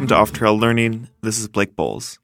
Welcome to Off Trail Learning. This is Blake Bowles.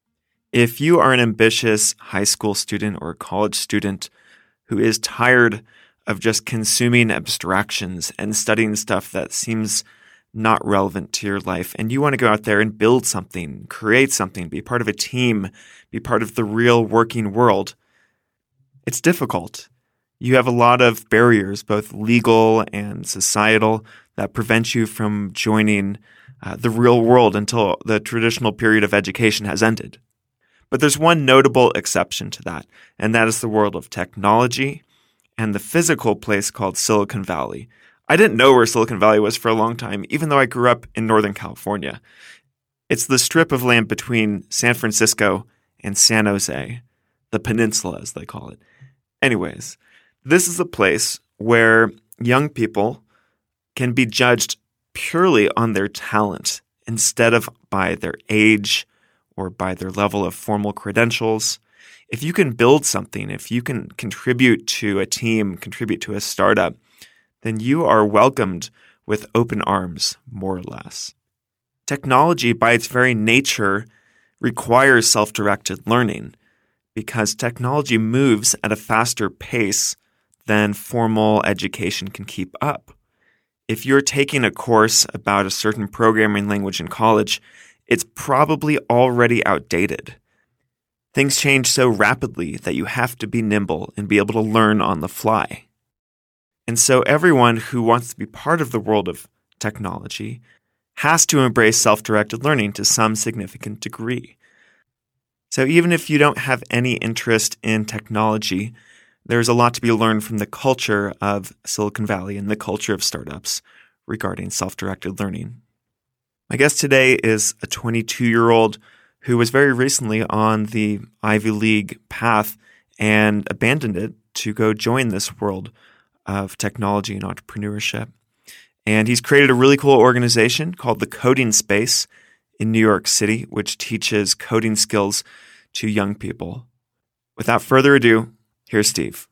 If you are an ambitious high school student or college student who is tired of just consuming abstractions and studying stuff that seems not relevant to your life, and you want to go out there and build something, create something, be part of a team, be part of the real working world, it's difficult. You have a lot of barriers, both legal and societal, that prevent you from joining the real world until the traditional period of education has ended. But there's one notable exception to that, and that is the world of technology and the physical place called Silicon Valley. I didn't know where Silicon Valley was for a long time, even though I grew up in Northern California. It's the strip of land between San Francisco and San Jose, the peninsula as they call it. Anyways, this is a place where young people can be judged purely on their talent instead of by their age or by their level of formal credentials. If you can build something, if you can contribute to a team, contribute to a startup, then you are welcomed with open arms, more or less. Technology, by its very nature, requires self-directed learning because technology moves at a faster pace than formal education can keep up. If you're taking a course about a certain programming language in college, it's probably already outdated. Things change so rapidly that you have to be nimble and be able to learn on the fly. And so everyone who wants to be part of the world of technology has to embrace self-directed learning to some significant degree. So even if you don't have any interest in technology, there's a lot to be learned from the culture of Silicon Valley and the culture of startups regarding self-directed learning. My guest today is a 22-year-old who was very recently on the Ivy League path and abandoned it to go join this world of technology and entrepreneurship. And he's created a really cool organization called the Coding Space in New York City, which teaches coding skills to young people. Without further ado, here's Steve.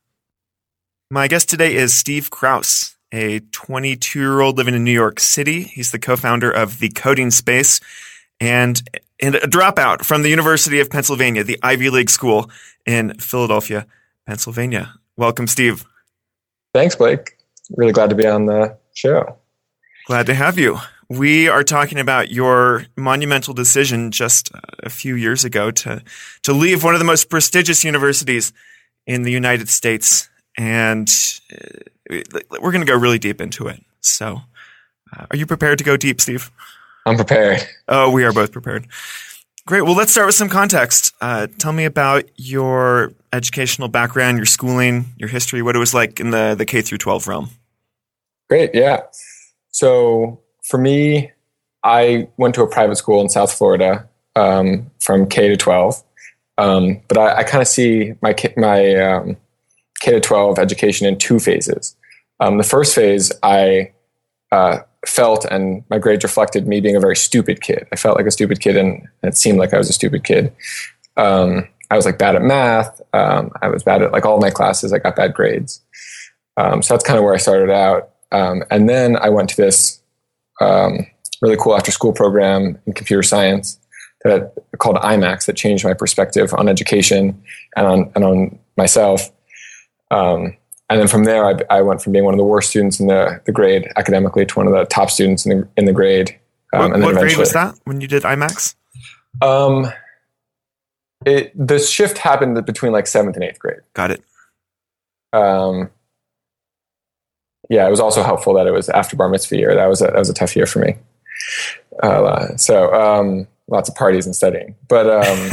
My guest today is Steve Krause, a 22-year-old living in New York City. He's the co-founder of the Coding Space and a dropout from the University of Pennsylvania, the Ivy League school in Philadelphia, Pennsylvania. Welcome, Steve. Thanks, Blake. Really glad to be on the show. Glad to have you. We are talking about your monumental decision just a few years ago to leave one of the most prestigious universities in the United States, and we're going to go really deep into it. So, are you prepared to go deep, Steve? I'm prepared. Oh, we are both prepared. Great. Well, let's start with some context. Tell me about your educational background, your schooling, your history, what it was like in the K through 12 realm. Great. Yeah. So for me, I went to a private school in South Florida from K to 12. But I kind of see my K to 12 education in two phases. The first phase, I felt, and my grades reflected me being a very stupid kid. I felt like a stupid kid, and it seemed like I was a stupid kid. I was like bad at math. I was bad at like all my classes. I got bad grades. So that's kind of where I started out. And then I went to this really cool after school program in computer science that called IMAX that changed my perspective on education and on myself. And then from there, I went from being one of the worst students in the grade academically to one of the top students in the grade. What grade was that when you did IMAX? The shift happened between like 7th and 8th grade. Got it. Yeah, it was also helpful that it was after bar mitzvah year. That was a tough year for me. So lots of parties and studying, but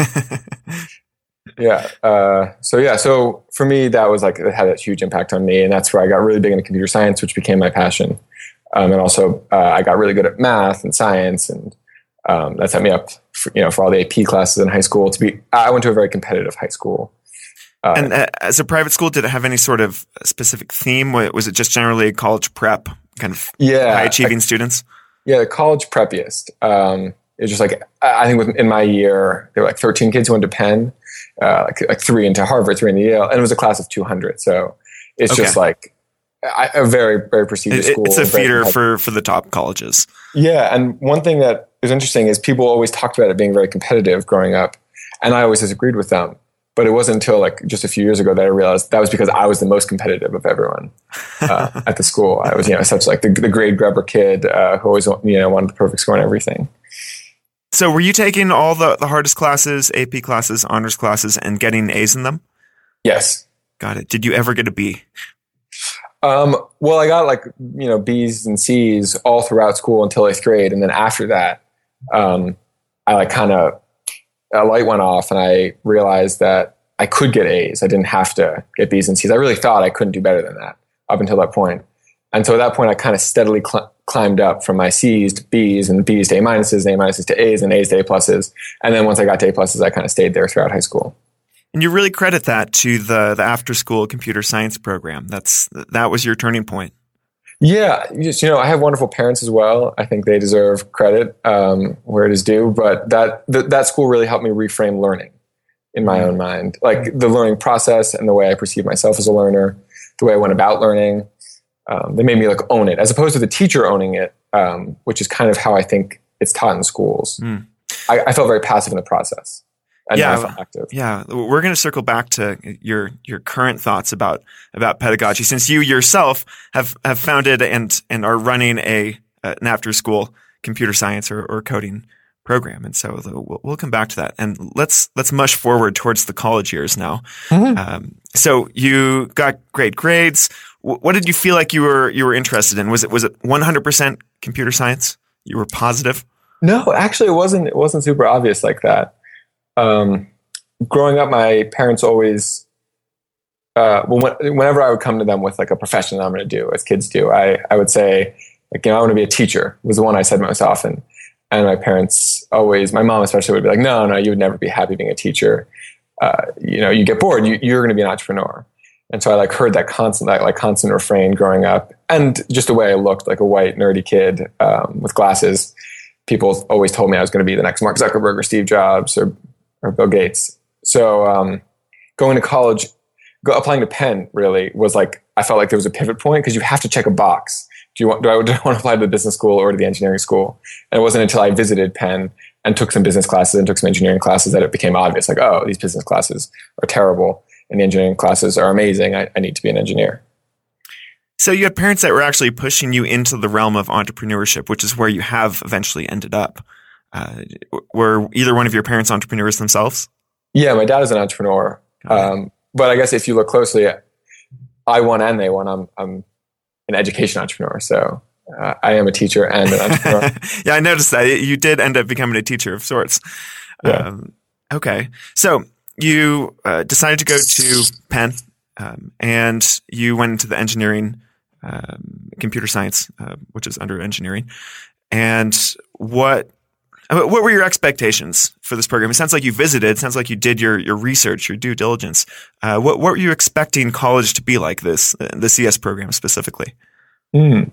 yeah. So for me, that was like, it had a huge impact on me. And that's where I got really big into computer science, which became my passion. And also I got really good at math and science. And that set me up for all the AP classes in high school I went to a very competitive high school. And as a private school, did it have any sort of specific theme? Was it just generally college prep, kind of high achieving students? Yeah, the college preppiest. It was just like, I think in my year, there were like 13 kids who went to Penn, like 3 into Harvard, 3 into Yale, and it was a class of 200. So it's just like a very, very prestigious school. It's a feeder for the top colleges. Yeah. And one thing that is interesting is people always talked about it being very competitive growing up, and I always disagreed with them. But it wasn't until like just a few years ago that I realized that was because I was the most competitive of everyone at the school. I was, such like the grade grubber kid who always, wanted the perfect score and everything. So were you taking all the hardest classes, AP classes, honors classes, and getting A's in them? Yes. Got it. Did you ever get a B? Well, I got B's and C's all throughout school until 8th grade. And then after that, a light went off and I realized that I could get A's. I didn't have to get B's and C's. I really thought I couldn't do better than that up until that point. And so at that point, I kind of steadily climbed up from my C's to B's and B's to A minuses to A's and A's to A pluses. And then once I got to A pluses, I kind of stayed there throughout high school. And you really credit that to the after-school computer science program. That was your turning point. Yeah. I have wonderful parents as well. I think they deserve credit where it is due. But that school really helped me reframe learning in my own mind. Like the learning process and the way I perceive myself as a learner, the way I went about learning. They made me own it as opposed to the teacher owning it, which is kind of how I think it's taught in schools. I felt very passive in the process. Active. Yeah. We're going to circle back to your current thoughts about pedagogy, since you yourself have founded and are running an after school computer science or coding program. And so we'll come back to that. And let's mush forward towards the college years now. Mm-hmm. So you got great grades. What did you feel like you were interested in? Was it 100% computer science? You were positive? No, actually it wasn't super obvious like that. Growing up, my parents always, whenever I would come to them with a profession that I'm going to do, as kids do, I would say, I want to be a teacher was the one I said most often. And my parents always, my mom especially, would be like, no, you would never be happy being a teacher. You get bored. You're going to be an entrepreneur. And so I heard that constant refrain growing up, and just the way I looked, like a white nerdy kid with glasses. People always told me I was going to be the next Mark Zuckerberg or Steve Jobs or Bill Gates. So going to college, applying to Penn really was I felt like there was a pivot point because you have to check a box. Do I want to apply to the business school or to the engineering school? And it wasn't until I visited Penn and took some business classes and took some engineering classes that it became obvious, these business classes are terrible and the engineering classes are amazing. I need to be an engineer. So you had parents that were actually pushing you into the realm of entrepreneurship, which is where you have eventually ended up. Were either one of your parents entrepreneurs themselves? Yeah, my dad is an entrepreneur. But I guess if you look closely, I won and they won. I'm an education entrepreneur. So I am a teacher and an entrepreneur. Yeah, I noticed that. You did end up becoming a teacher of sorts. Yeah. Okay. So you decided to go to Penn and you went into the engineering, computer science, which is under engineering. And what were your expectations for this program? It sounds like you visited. It sounds like you did your research, your due diligence. What were you expecting college to be like, the CS program specifically? I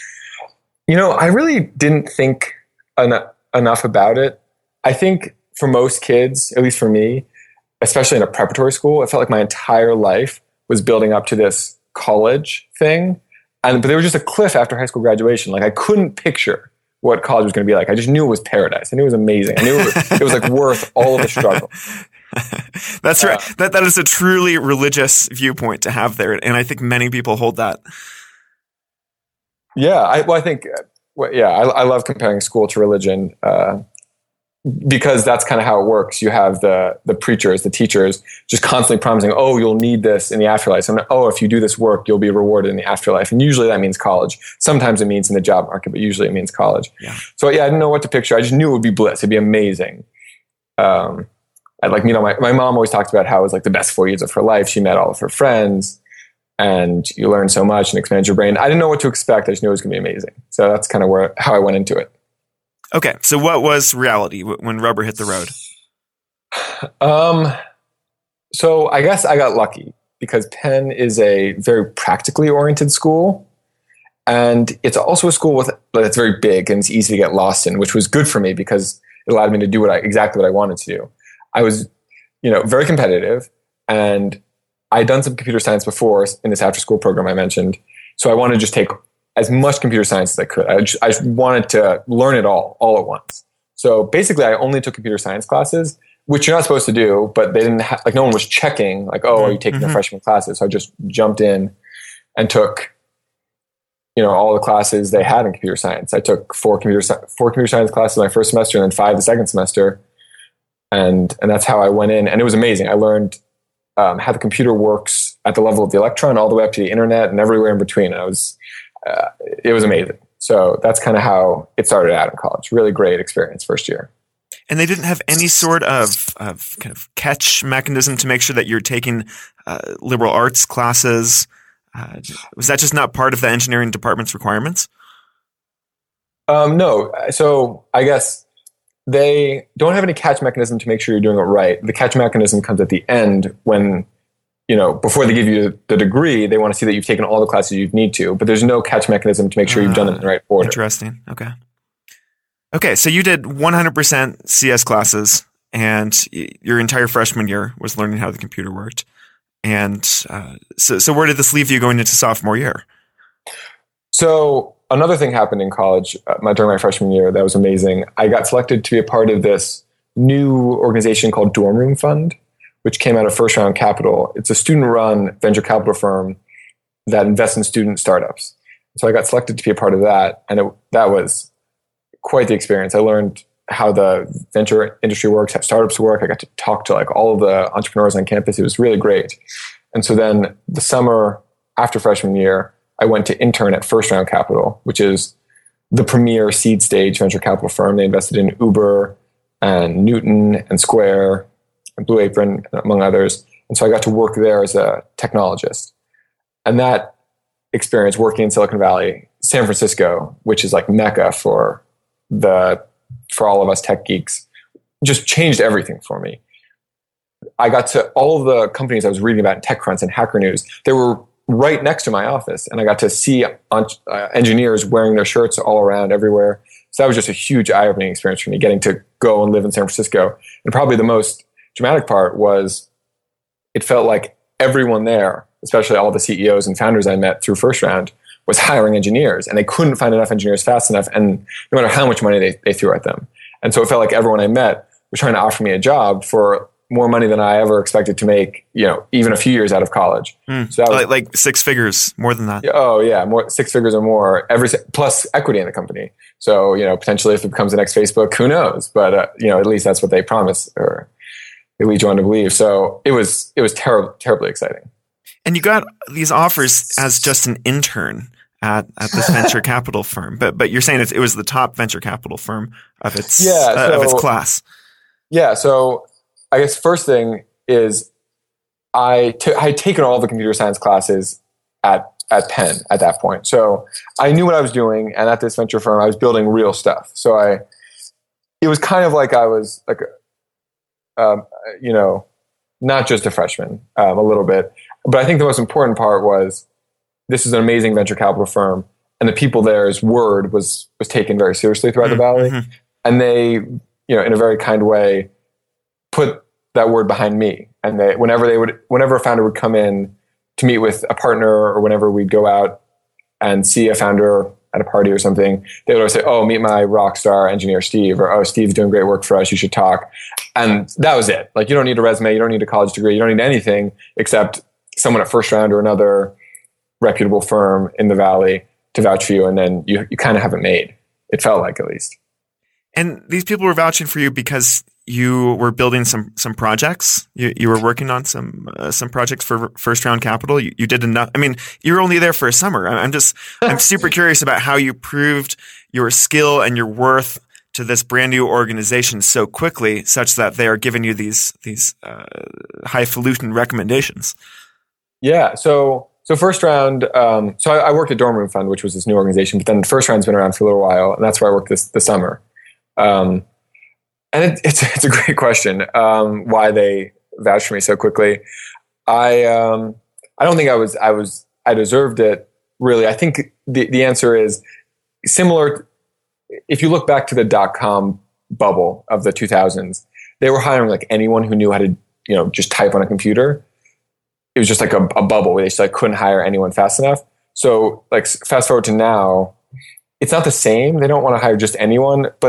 really didn't think enough about it. I think for most kids, at least for me, especially in a preparatory school, it felt like my entire life was building up to this college thing. But there was just a cliff after high school graduation. I couldn't picture what college was going to be like. I just knew it was paradise. I knew it was amazing. I knew it was worth all of the struggle. That's right. That is a truly religious viewpoint to have there. And I think many people hold that. Yeah. I love comparing school to religion, because that's kind of how it works. You have the preachers, the teachers just constantly promising, oh, you'll need this in the afterlife. And if you do this work, you'll be rewarded in the afterlife. And usually that means college. Sometimes it means in the job market, but usually it means college. Yeah. So I didn't know what to picture. I just knew it would be bliss. It'd be amazing. My mom always talked about how it was the best 4 years of her life. She met all of her friends and you learn so much and expand your brain. I didn't know what to expect. I just knew it was going to be amazing. So that's kind of how I went into it. Okay, so what was reality when rubber hit the road? So I guess I got lucky because Penn is a very practically oriented school. And it's also a school that's very big and it's easy to get lost in, which was good for me because it allowed me to do exactly what I wanted to do. I was, very competitive, and I'd done some computer science before in this after school program I mentioned. So I wanted to just take as much computer science as I could. I just wanted to learn it all at once. So basically, I only took computer science classes, which you're not supposed to do, but they didn't like, no one was checking like, oh, are you taking the freshman classes? So I just jumped in and took, all the classes they had in computer science. I took four computer science classes my first semester and then 5 the second semester. And that's how I went in. And it was amazing. I learned how the computer works at the level of the electron all the way up to the internet and everywhere in between. It was amazing. So that's kind of how it started out in college. Really great experience first year. And they didn't have any sort of kind of catch mechanism to make sure that you're taking liberal arts classes. Was that just not part of the engineering department's requirements? No. So I guess they don't have any catch mechanism to make sure you're doing it right. The catch mechanism comes at the end when, before they give you the degree, they want to see that you've taken all the classes you need to, but there's no catch mechanism to make sure you've done it in the right order. Interesting. Okay, so you did 100% CS classes, and your entire freshman year was learning how the computer worked. And so where did this leave you going into sophomore year? So another thing happened in college during my freshman year that was amazing. I got selected to be a part of this new organization called Dorm Room Fund, which came out of First Round Capital. It's a student-run venture capital firm that invests in student startups. So I got selected to be a part of that, and that was quite the experience. I learned how the venture industry works, how startups work. I got to talk to like all of the entrepreneurs on campus. It was really great. And so then the summer after freshman year, I went to intern at First Round Capital, which is the premier seed stage venture capital firm. They invested in Uber and Newton and Square and Blue Apron, among others. And so I got to work there as a technologist. And that experience working in Silicon Valley, San Francisco, which is like Mecca for all of us tech geeks, just changed everything for me. I got to all of the companies I was reading about in TechCrunch and Hacker News. They were right next to my office, and I got to see engineers wearing their shirts all around everywhere. So that was just a huge eye-opening experience for me, getting to go and live in San Francisco. And probably the most dramatic part was it felt like everyone there, especially all the CEOs and founders I met through First Round, was hiring engineers, and they couldn't find enough engineers fast enough, and no matter how much money they threw at them. And so it felt like everyone I met was trying to offer me a job for more money than I ever expected to make, even a few years out of college. So that was, like 6 figures, more than that. Oh yeah, more 6 figures or more, plus equity in the company. So, potentially if it becomes the next Facebook, who knows? But, at least that's what they promise, or they lead you on to believe. So it was terribly exciting. And you got these offers as just an intern at this venture capital firm, but you're saying it was the top venture capital firm of its of its class. Yeah. So I guess first thing is I had taken all the computer science classes at Penn at that point, so I knew what I was doing. And at this venture firm, I was building real stuff. So it was kind of like I was like, not just a freshman, a little bit. But I think the most important part was this is an amazing venture capital firm, and the people there's word was taken very seriously throughout the Valley. And they, in a very kind way, put that word behind me. And whenever a founder would come in to meet with a partner, or whenever we'd go out and see a founder at a party or something, they would always say, "Oh, meet my rock star engineer, Steve," or "Oh, Steve's doing great work for us. You should talk." And that was it. Like, you don't need a resume. You don't need a college degree. You don't need anything except someone at First Round or another reputable firm in the Valley to vouch for you. And then you kind of have it made. It felt like, at least. And these people were vouching for you because you were building some projects. You were working on some projects for First Round Capital. You did enough. I mean, you were only there for a summer. I'm super curious about how you proved your skill and your worth to this brand new organization so quickly, such that they are giving you these highfalutin recommendations. Yeah. So First Round. So I worked at Dorm Room Fund, which was this new organization, but then First Round's been around for a little while, and that's where I worked this summer. And it's a great question. Why they vouched for me so quickly? I don't think I deserved it, really. I think the answer is similar. If you look back to the .com bubble of the 2000s, they were hiring like anyone who knew how to, just type on a computer. It was just like a bubble where they just like couldn't hire anyone fast enough. So like fast forward to now, it's not the same. They don't want to hire just anyone, but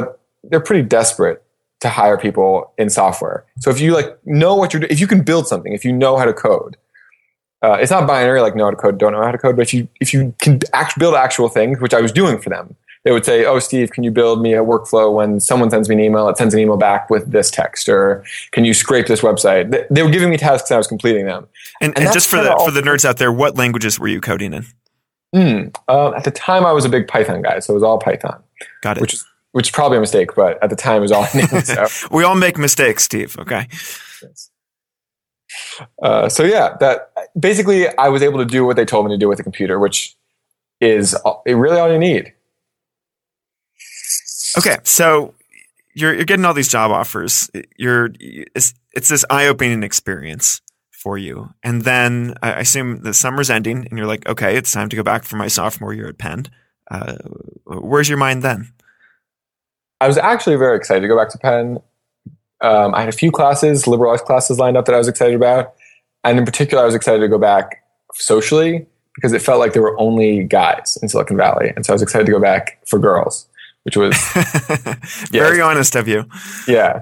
they're pretty desperate to hire people in software. So if you like know what if you can build something, if you know how to code, it's not binary, like know how to code, don't know how to code, but if you can build actual things, which I was doing for them, they would say, oh, Steve, can you build me a workflow when someone sends me an email, it sends an email back with this text, or can you scrape this website? They were giving me tasks and I was completing them. And just for the nerds out there, what languages were you coding in? At the time, I was a big Python guy, so it was all Python. Got it. Which is probably a mistake, but at the time, it was all I knew. So. We all make mistakes, Steve. Okay. Yes. So yeah, that basically I was able to do what they told me to do with the computer, which is really all you need. Okay, so you're getting all these job offers. It's this eye-opening experience for you, and then I assume the summer's ending, and you're like, okay, it's time to go back for my sophomore year at Penn. Where's your mind then? I was actually very excited to go back to Penn. I had a few classes, liberal arts classes lined up that I was excited about. And in particular, I was excited to go back socially because it felt like there were only guys in Silicon Valley. And so I was excited to go back for girls, which was very honest of you. Yeah.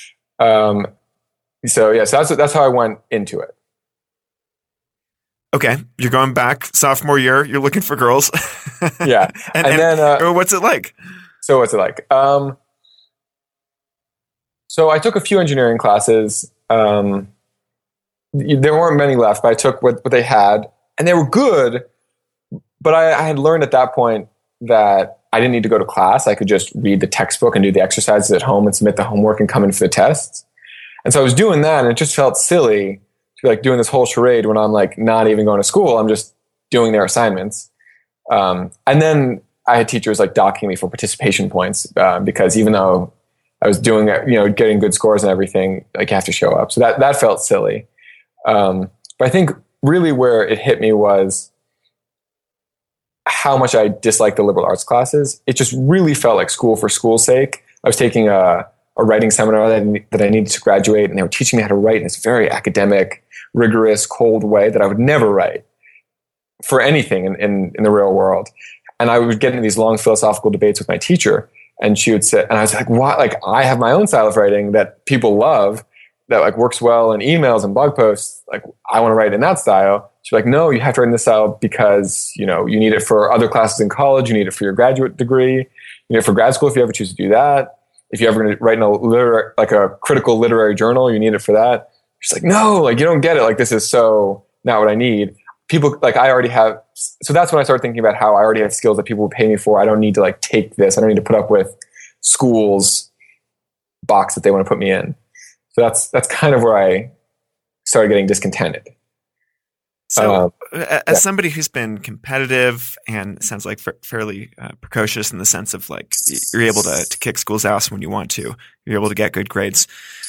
So that's how I went into it. Okay. You're going back sophomore year. You're looking for girls. Yeah. and then, what's it like? So what's it like? So I took a few engineering classes. There weren't many left, but I took what they had, and they were good. But I had learned at that point that I didn't need to go to class. I could just read the textbook and do the exercises at home and submit the homework and come in for the tests. And so I was doing that, and it just felt silly to be like doing this whole charade when I'm like not even going to school. I'm just doing their assignments. And then I had teachers like docking me for participation points because even though I was doing, getting good scores and everything, like you have to show up. So that felt silly. But I think really where it hit me was how much I disliked the liberal arts classes. It just really felt like school for school's sake. I was taking a writing seminar that I needed to graduate, and they were teaching me how to write in this very academic, rigorous, cold way that I would never write for anything in the real world. And I would get into these long philosophical debates with my teacher, and she would say, and I was like, what? Like, I have my own style of writing that people love, that like works well in emails and blog posts. Like, I want to write in that style. She's like, no, you have to write in this style because, you need it for other classes in college. You need it for your graduate degree. You need it for grad school if you ever choose to do that. If you're ever going to write in a critical literary journal, you need it for that. She's like, no, like, you don't get it. Like, this is so not what I need. People, like, I already have. So that's when I started thinking about how I already have skills that people would pay me for. I don't need to like take this. I don't need to put up with school's box that they want to put me in. So that's kind of where I started getting discontented. So as somebody who's been competitive and sounds like fairly precocious in the sense of like you're able to kick school's ass when you want to, you're able to get good grades.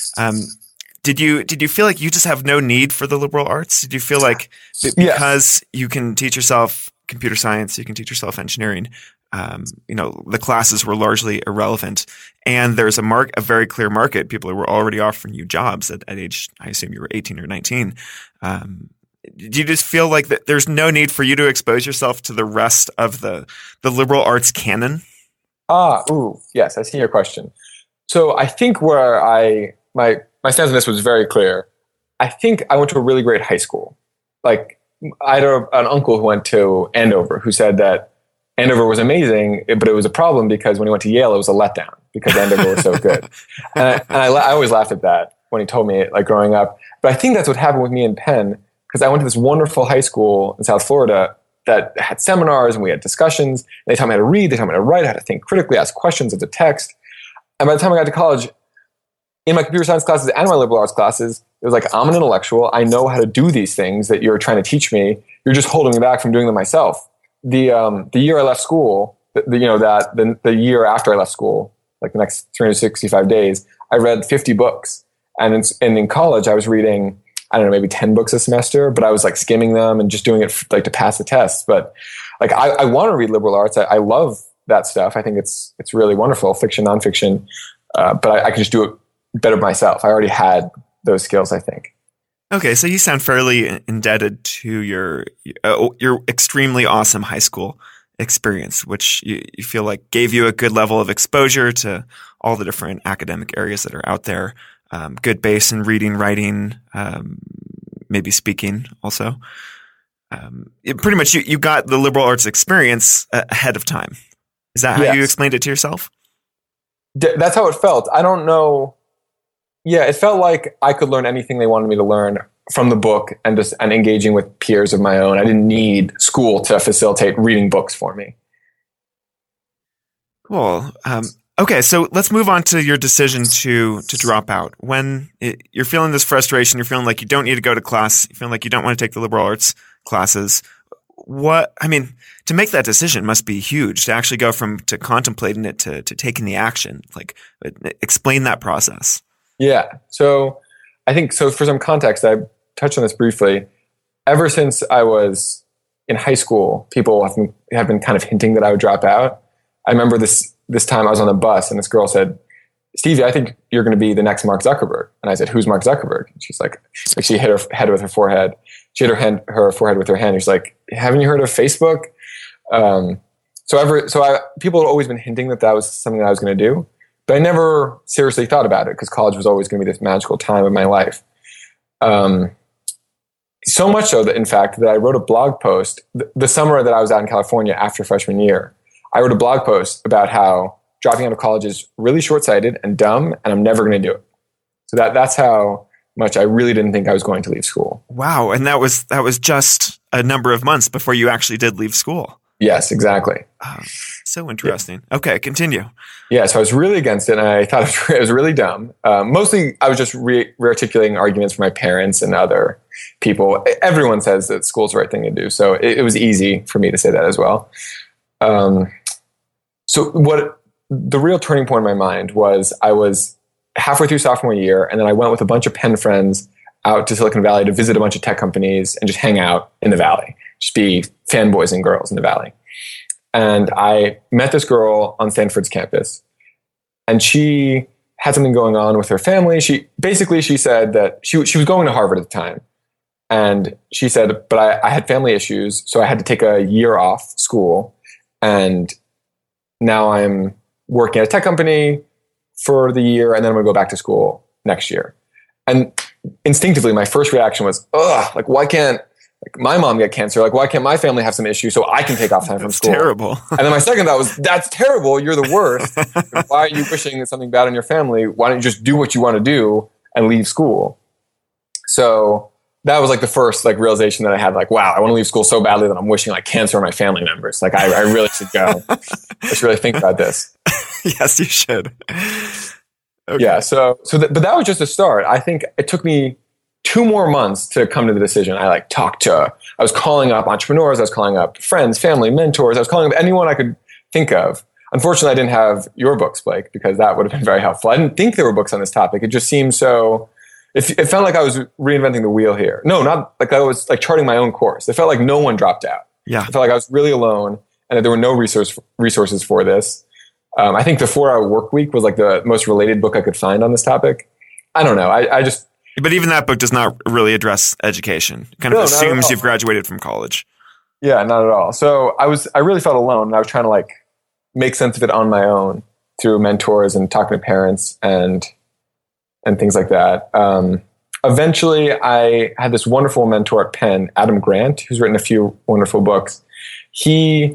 Did you feel like you just have no need for the liberal arts? Did you feel like because you can teach yourself computer science, you can teach yourself engineering, the classes were largely irrelevant, and there's a very clear market. People were already offering you jobs at age, I assume you were 18 or 19. Do you just feel like that there's no need for you to expose yourself to the rest of the liberal arts canon? Yes, I see your question. So I think where my stance on this was very clear. I think I went to a really great high school. Like, I had an uncle who went to Andover who said that Andover was amazing, but it was a problem because when he went to Yale, it was a letdown because Andover was so good. And I always laughed at that when he told me it, like growing up. But I think that's what happened with me in Penn, because I went to this wonderful high school in South Florida that had seminars and we had discussions. They taught me how to read, they taught me how to write, how to think critically, ask questions of the text. And by the time I got to college, in my computer science classes and my liberal arts classes, it was like, I'm an intellectual. I know how to do these things that you're trying to teach me. You're just holding me back from doing them myself. The year I left school, the year after I left school, like the next 365 days, I read 50 books. And in college, I was reading, I don't know, maybe 10 books a semester, but I was like skimming them and just doing it like to pass the tests. But like, I want to read liberal arts. I love that stuff. I think it's really wonderful, fiction, nonfiction. But I could just do it better myself. I already had those skills, I think. Okay, so you sound fairly indebted to your extremely awesome high school experience, which you feel like gave you a good level of exposure to all the different academic areas that are out there. Good base in reading, writing, maybe speaking also. Pretty much you got the liberal arts experience ahead of time. Is that how you explained it to yourself? That's how it felt. I don't know. Yeah, it felt like I could learn anything they wanted me to learn from the book and engaging with peers of my own. I didn't need school to facilitate reading books for me. Cool. Okay, so let's move on to your decision to drop out. When you're feeling this frustration, you're feeling like you don't need to go to class, you're feeling like you don't want to take the liberal arts classes. To make that decision must be huge, to actually go to contemplating it to taking the action. Like, explain that process. Yeah. So I think, for some context, I touched on this briefly. Ever since I was in high school, people have been kind of hinting that I would drop out. I remember this time I was on the bus and this girl said, "Stevie, I think you're going to be the next Mark Zuckerberg." And I said, "Who's Mark Zuckerberg?" And she's like she hit her head with her forehead. She hit her forehead with her hand. She's like, "Haven't you heard of Facebook?" People had always been hinting that was something that I was going to do, but I never seriously thought about it because college was always going to be this magical time of my life. So much so that, in fact, that I wrote a blog post the summer that I was out in California after freshman year. I wrote a blog post about how dropping out of college is really short-sighted and dumb, and I'm never going to do it. So that's how much I really didn't think I was going to leave school. Wow, and that was just a number of months before you actually did leave school. Yes, exactly. So interesting. Yeah. Okay, continue. Yeah, so I was really against it, and I thought it was really dumb. Mostly, I was just re-articulating arguments for my parents and other people. Everyone says that school's the right thing to do, so it was easy for me to say that as well. So what the real turning point in my mind was, I was halfway through sophomore year, and then I went with a bunch of Penn friends out to Silicon Valley to visit a bunch of tech companies and just hang out in the Valley, just be fanboys and girls in the Valley. And I met this girl on Stanford's campus, and she had something going on with her family. She said that she was going to Harvard at the time. And she said, but I had family issues, so I had to take a year off school. And now I'm working at a tech company for the year, and then I'm going to go back to school next year. And instinctively, my first reaction was, why can't my mom get cancer? Like, why can't my family have some issue so I can take off time from school? Terrible. And then my second thought was, that's terrible. You're the worst. Why are you wishing something bad on your family? Why don't you just do what you want to do and leave school? So that was like the first realization that I had, wow, I want to leave school so badly that I'm wishing cancer on my family members. I really should go. I should really think about this. Yes, you should. Okay. Yeah. But that was just a start. I think it took me 2 more months to come to the decision. I was calling up entrepreneurs. I was calling up friends, family, mentors. I was calling up anyone I could think of. Unfortunately, I didn't have your books, Blake, because that would have been very helpful. I didn't think there were books on this topic. It just seemed so... It felt like I was reinventing the wheel here. No, not like I was charting my own course. It felt like no one dropped out. Yeah. It felt like I was really alone and that there were no resources for this. I think the 4-Hour Workweek was the most related book I could find on this topic. I don't know. I just... But even that book does not really address education. It kind of assumes you've graduated from college. Yeah, not at all. So I really felt alone, and I was trying to make sense of it on my own through mentors and talking to parents and things like that. Eventually, I had this wonderful mentor at Penn, Adam Grant, who's written a few wonderful books. I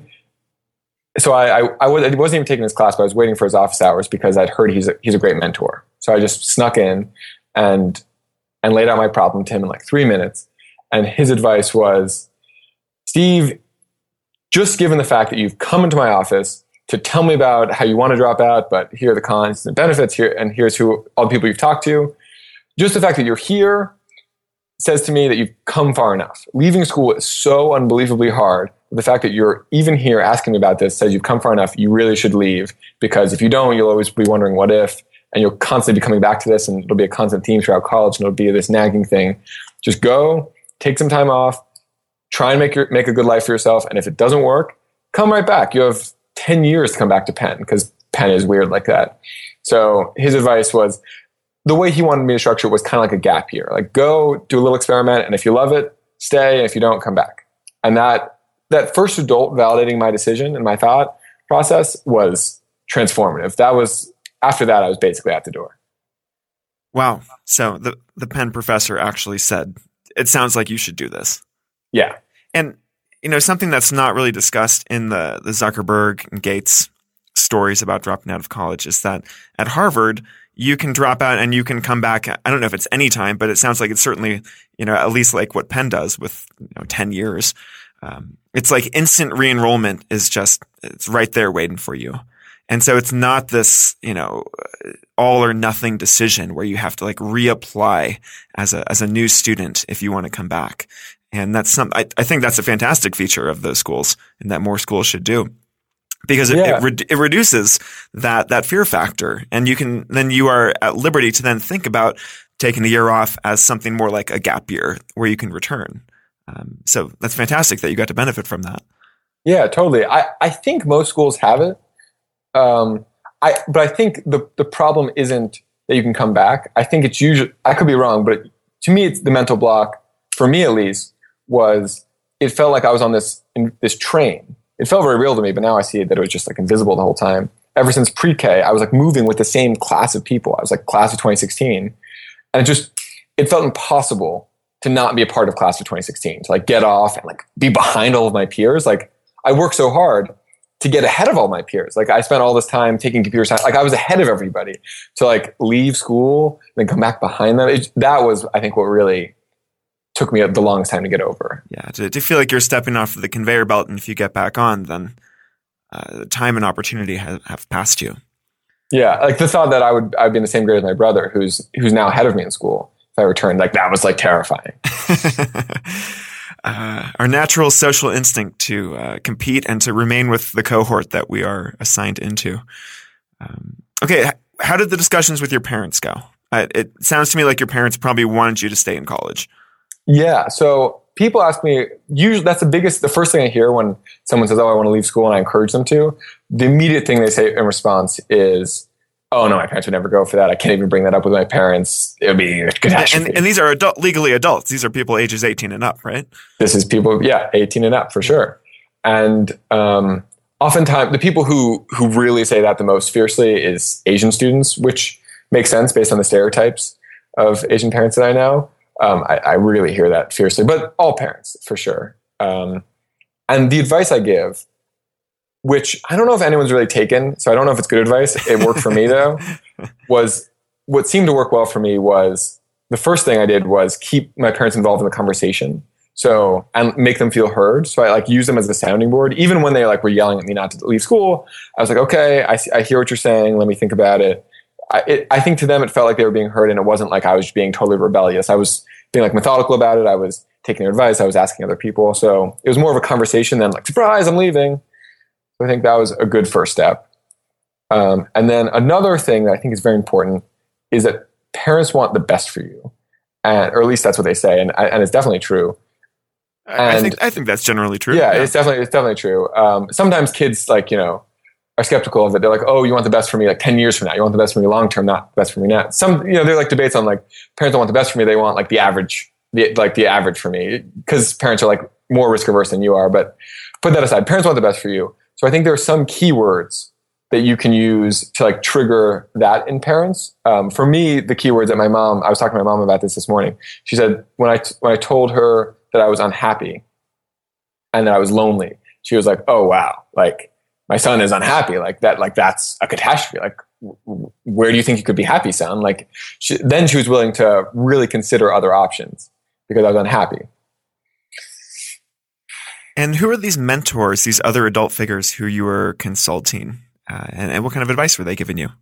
wasn't even taking his class, but I was waiting for his office hours because I'd heard he's a great mentor. So I just snuck in and laid out my problem to him in 3 minutes. And his advice was, "Steve, just given the fact that you've come into my office to tell me about how you want to drop out, but here are the cons and benefits here, and here's all the people you've talked to. Just the fact that you're here says to me that you've come far enough. Leaving school is so unbelievably hard. The fact that you're even here asking me about this says you've come far enough. You really should leave, because if you don't, you'll always be wondering what if, and you'll constantly be coming back to this, and it'll be a constant theme throughout college, and it'll be this nagging thing. Just go, take some time off, try and make a good life for yourself, and if it doesn't work, come right back. You have 10 years to come back to Penn, because Penn is weird like that." So his advice was, the way he wanted me to structure it was kind of like a gap year. Go do a little experiment, and if you love it, stay, and if you don't, come back. And that that first adult validating my decision and my thought process was transformative. After that, I was basically at the door. Wow. So the Penn professor actually said, it sounds like you should do this. Yeah. And, something that's not really discussed in the Zuckerberg and Gates stories about dropping out of college is that at Harvard, you can drop out and you can come back. I don't know if it's any time, but it sounds like it's certainly, at least like what Penn does with 10 years. It's like instant re-enrollment it's right there waiting for you. And so it's not this, all or nothing decision where you have to like reapply as a new student if you want to come back. And that's I think that's a fantastic feature of those schools and that more schools should do. Because it reduces that fear factor, and you are at liberty to then think about taking a year off as something more like a gap year where you can return. So that's fantastic that you got to benefit from that. Yeah, totally. I think most schools have it, but I think the problem isn't that you can come back. I think it's usually, I could be wrong, but to me, it's the mental block. For me, at least, was it felt like I was on this train. It felt very real to me, but now I see that it was just like invisible the whole time. Ever since pre-K, I was like moving with the same class of people. I was like class of 2016. And it felt impossible to not be a part of class of 2016, to like get off and like be behind all of my peers. Like I worked so hard to get ahead of all my peers. Like I spent all this time taking computer science. Like I was ahead of everybody to like leave school and then come back behind them. That was, I think, what really took me the longest time to get over. Yeah, to feel like you're stepping off the conveyor belt, and if you get back on, then time and opportunity have passed you. Yeah, like the thought that I'd be in the same grade as my brother, who's now ahead of me in school, if I returned, like that was like terrifying. Our natural social instinct to compete and to remain with the cohort that we are assigned into. Okay, how did the discussions with your parents go? It sounds to me like your parents probably wanted you to stay in college. Yeah. So people ask me, usually that's the first thing I hear when someone says, oh, I want to leave school, and I encourage them to. The immediate thing they say in response is, oh no, my parents would never go for that. I can't even bring that up with my parents. It would be a catastrophe. And these are legally adults. These are people ages 18 and up, right? This is people, 18 and up for sure. And oftentimes the people who really say that the most fiercely is Asian students, which makes sense based on the stereotypes of Asian parents that I know. I really hear that fiercely, but all parents for sure. And the advice I give, which I don't know if anyone's really taken, so I don't know if it's good advice. It worked for me though, was what seemed to work well for me was the first thing I did was keep my parents involved in the conversation. So, and make them feel heard. So I like use them as a sounding board. Even when they like were yelling at me not to leave school, I was like, okay, I hear what you're saying. Let me think about it. I think to them, it felt like they were being heard, and it wasn't like I was being totally rebellious. I was being like methodical about it. I was taking their advice. I was asking other people. So it was more of a conversation than like, surprise, I'm leaving. So I think that was a good first step. And then another thing that I think is very important is that parents want the best for you. Or at least that's what they say. And it's definitely true. I think that's generally true. Yeah, it's definitely true. Sometimes kids are skeptical of it. They're like, oh, you want the best for me like 10 years from now. You want the best for me long term, not the best for me now. They're like debates on like parents don't want the best for me. They want like the average for me, because parents are like more risk averse than you are. But put that aside, parents want the best for you. So I think there are some keywords that you can use to like trigger that in parents. For me, the keywords that I was talking to my mom about this morning. She said, when I told her that I was unhappy and that I was lonely, she was like, oh, wow. Like, my son is unhappy. Like that, like that's a catastrophe. Like, where do you think you could be happy, son? Like, then she was willing to really consider other options because I was unhappy. And who are these mentors, these other adult figures who you were consulting? And what kind of advice were they giving you?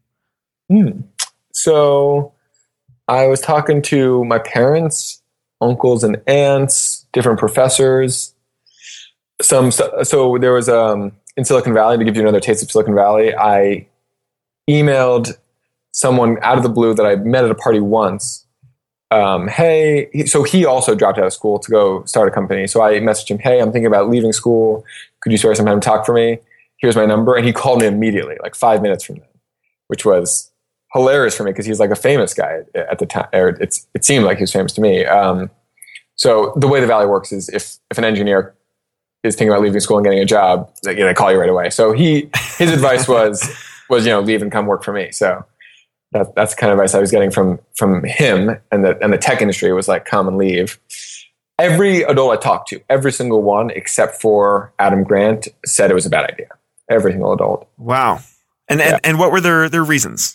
So I was talking to my parents, uncles and aunts, different professors. So there was in Silicon Valley, to give you another taste of Silicon Valley, I emailed someone out of the blue that I met at a party once. So he also dropped out of school to go start a company. So I messaged him, hey, I'm thinking about leaving school. Could you spare some time to talk for me? Here's my number. And he called me immediately, like 5 minutes from then, which was hilarious for me because he's like a famous guy at the time. Or it seemed like he was famous to me. So the way the Valley works is if an engineer is thinking about leaving school and getting a job, they call you right away. So his advice was leave and come work for me. So that's the kind of advice I was getting from him, and the tech industry was like, come and leave. Every adult I talked to, every single one except for Adam Grant, said it was a bad idea. Every single adult. Wow. And what were their reasons?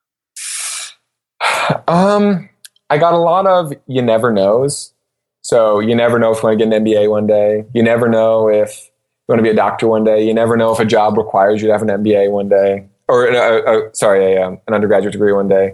I got a lot of you never knows. So you never know if you want to get an MBA one day. You never know if you want to be a doctor one day. You never know if a job requires you to have an MBA one day, or an undergraduate degree one day.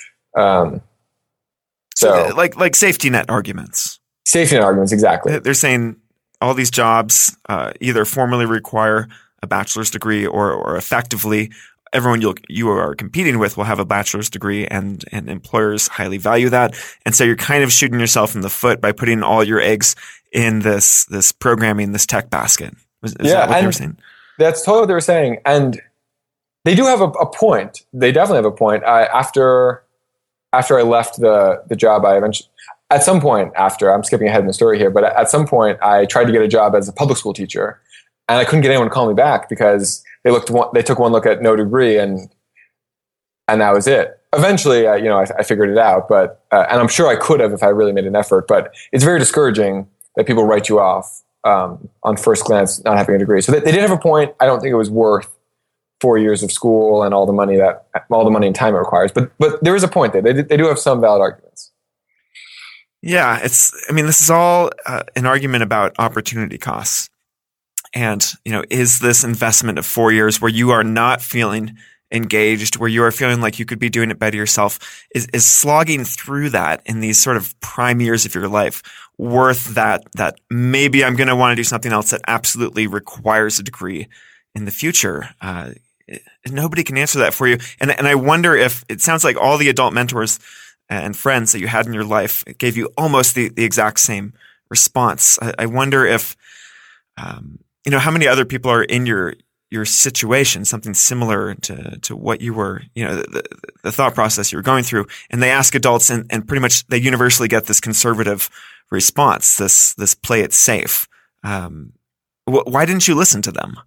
So like safety net arguments. Safety net arguments, exactly. They're saying all these jobs either formally require a bachelor's degree or effectively everyone you are competing with will have a bachelor's degree, and employers highly value that. And so you're kind of shooting yourself in the foot by putting all your eggs in this programming, this tech basket. Is that what they were saying? That's totally what they were saying. And they do have a point. They definitely have a point. After I left the job, I eventually, at some point after, I'm skipping ahead in the story here, but at some point I tried to get a job as a public school teacher, and I couldn't get anyone to call me back because they took one look at no degree, and that was it. Eventually, I figured it out, but and I'm sure I could have if I really made an effort. But it's very discouraging that people write you off on first glance, not having a degree. So they did have a point. I don't think it was worth 4 years of school and all the money and time it requires. But there is a point there. They do have some valid arguments. Yeah, this is all an argument about opportunity costs. And, is this investment of 4 years where you are not feeling engaged, where you are feeling like you could be doing it better yourself, is slogging through that in these sort of prime years of your life worth that maybe I'm going to want to do something else that absolutely requires a degree in the future? Nobody can answer that for you. And I wonder if it sounds like all the adult mentors and friends that you had in your life gave you almost the exact same response. I wonder if, how many other people are in your situation, something similar to what you were, the thought process you were going through, and they ask adults and pretty much they universally get this conservative response, this play it safe. Why didn't you listen to them?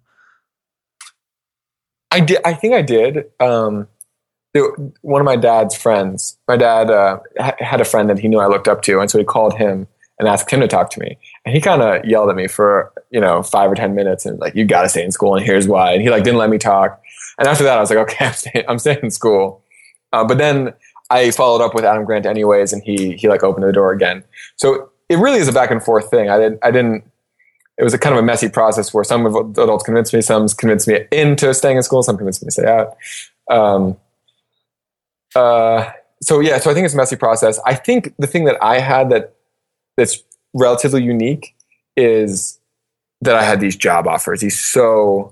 I did. I think I did. One of my dad's friends, my dad had a friend that he knew I looked up to, and so he called him and asked him to talk to me. And he kind of yelled at me for 5 or 10 minutes and like, you got to stay in school, and here's why. And he didn't let me talk. And after that, I was like, okay, I'm staying in school. But then I followed up with Adam Grant anyways, and he opened the door again. So it really is a back and forth thing. It was a kind of a messy process where some adults convinced me, some convinced me into staying in school, some convinced me to stay out. So I think it's a messy process. I think the thing that I had that's relatively unique is that I had these job offers, these so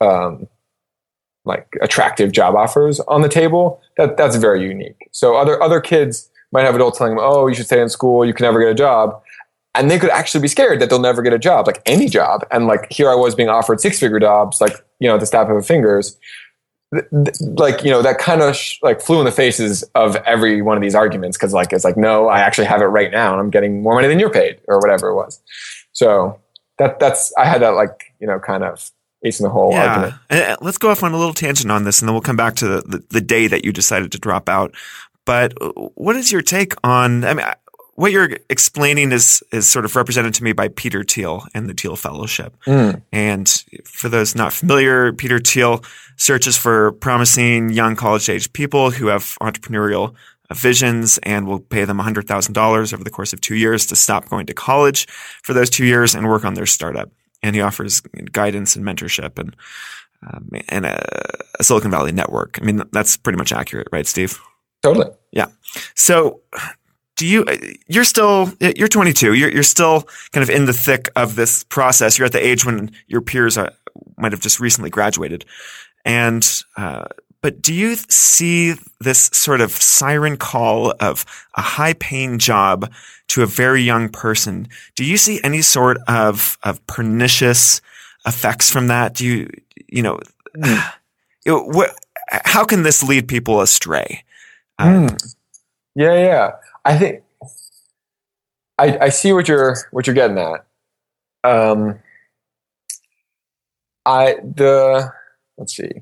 attractive job offers on the table. That's very unique. So other kids might have adults telling them, oh, you should stay in school, you can never get a job. And they could actually be scared that they'll never get a job, like any job. And here I was being offered 6-figure jobs, at the snap of a fingers. That kind of flew in the faces of every one of these arguments, because it's no, I actually have it right now and I'm getting more money than you're paid, or whatever it was. So that's I had that kind of ace in the hole argument. And let's go off on a little tangent on this, and then we'll come back to the day that you decided to drop out. But what is your take on? What you're explaining is sort of represented to me by Peter Thiel and the Thiel Fellowship. And for those not familiar, Peter Thiel searches for promising young college-age people who have entrepreneurial visions and will pay them $100,000 over the course of 2 years to stop going to college for those 2 years and work on their startup. And he offers guidance and mentorship and a Silicon Valley network. That's pretty much accurate, right, Steve? Totally. Yeah. So you're 22. You're still kind of in the thick of this process. You're at the age when your peers might have just recently graduated. But do you see this sort of siren call of a high-paying job to a very young person? Do you see any sort of pernicious effects from that? How can this lead people astray? Yeah. I think I see what you're getting at. let's see.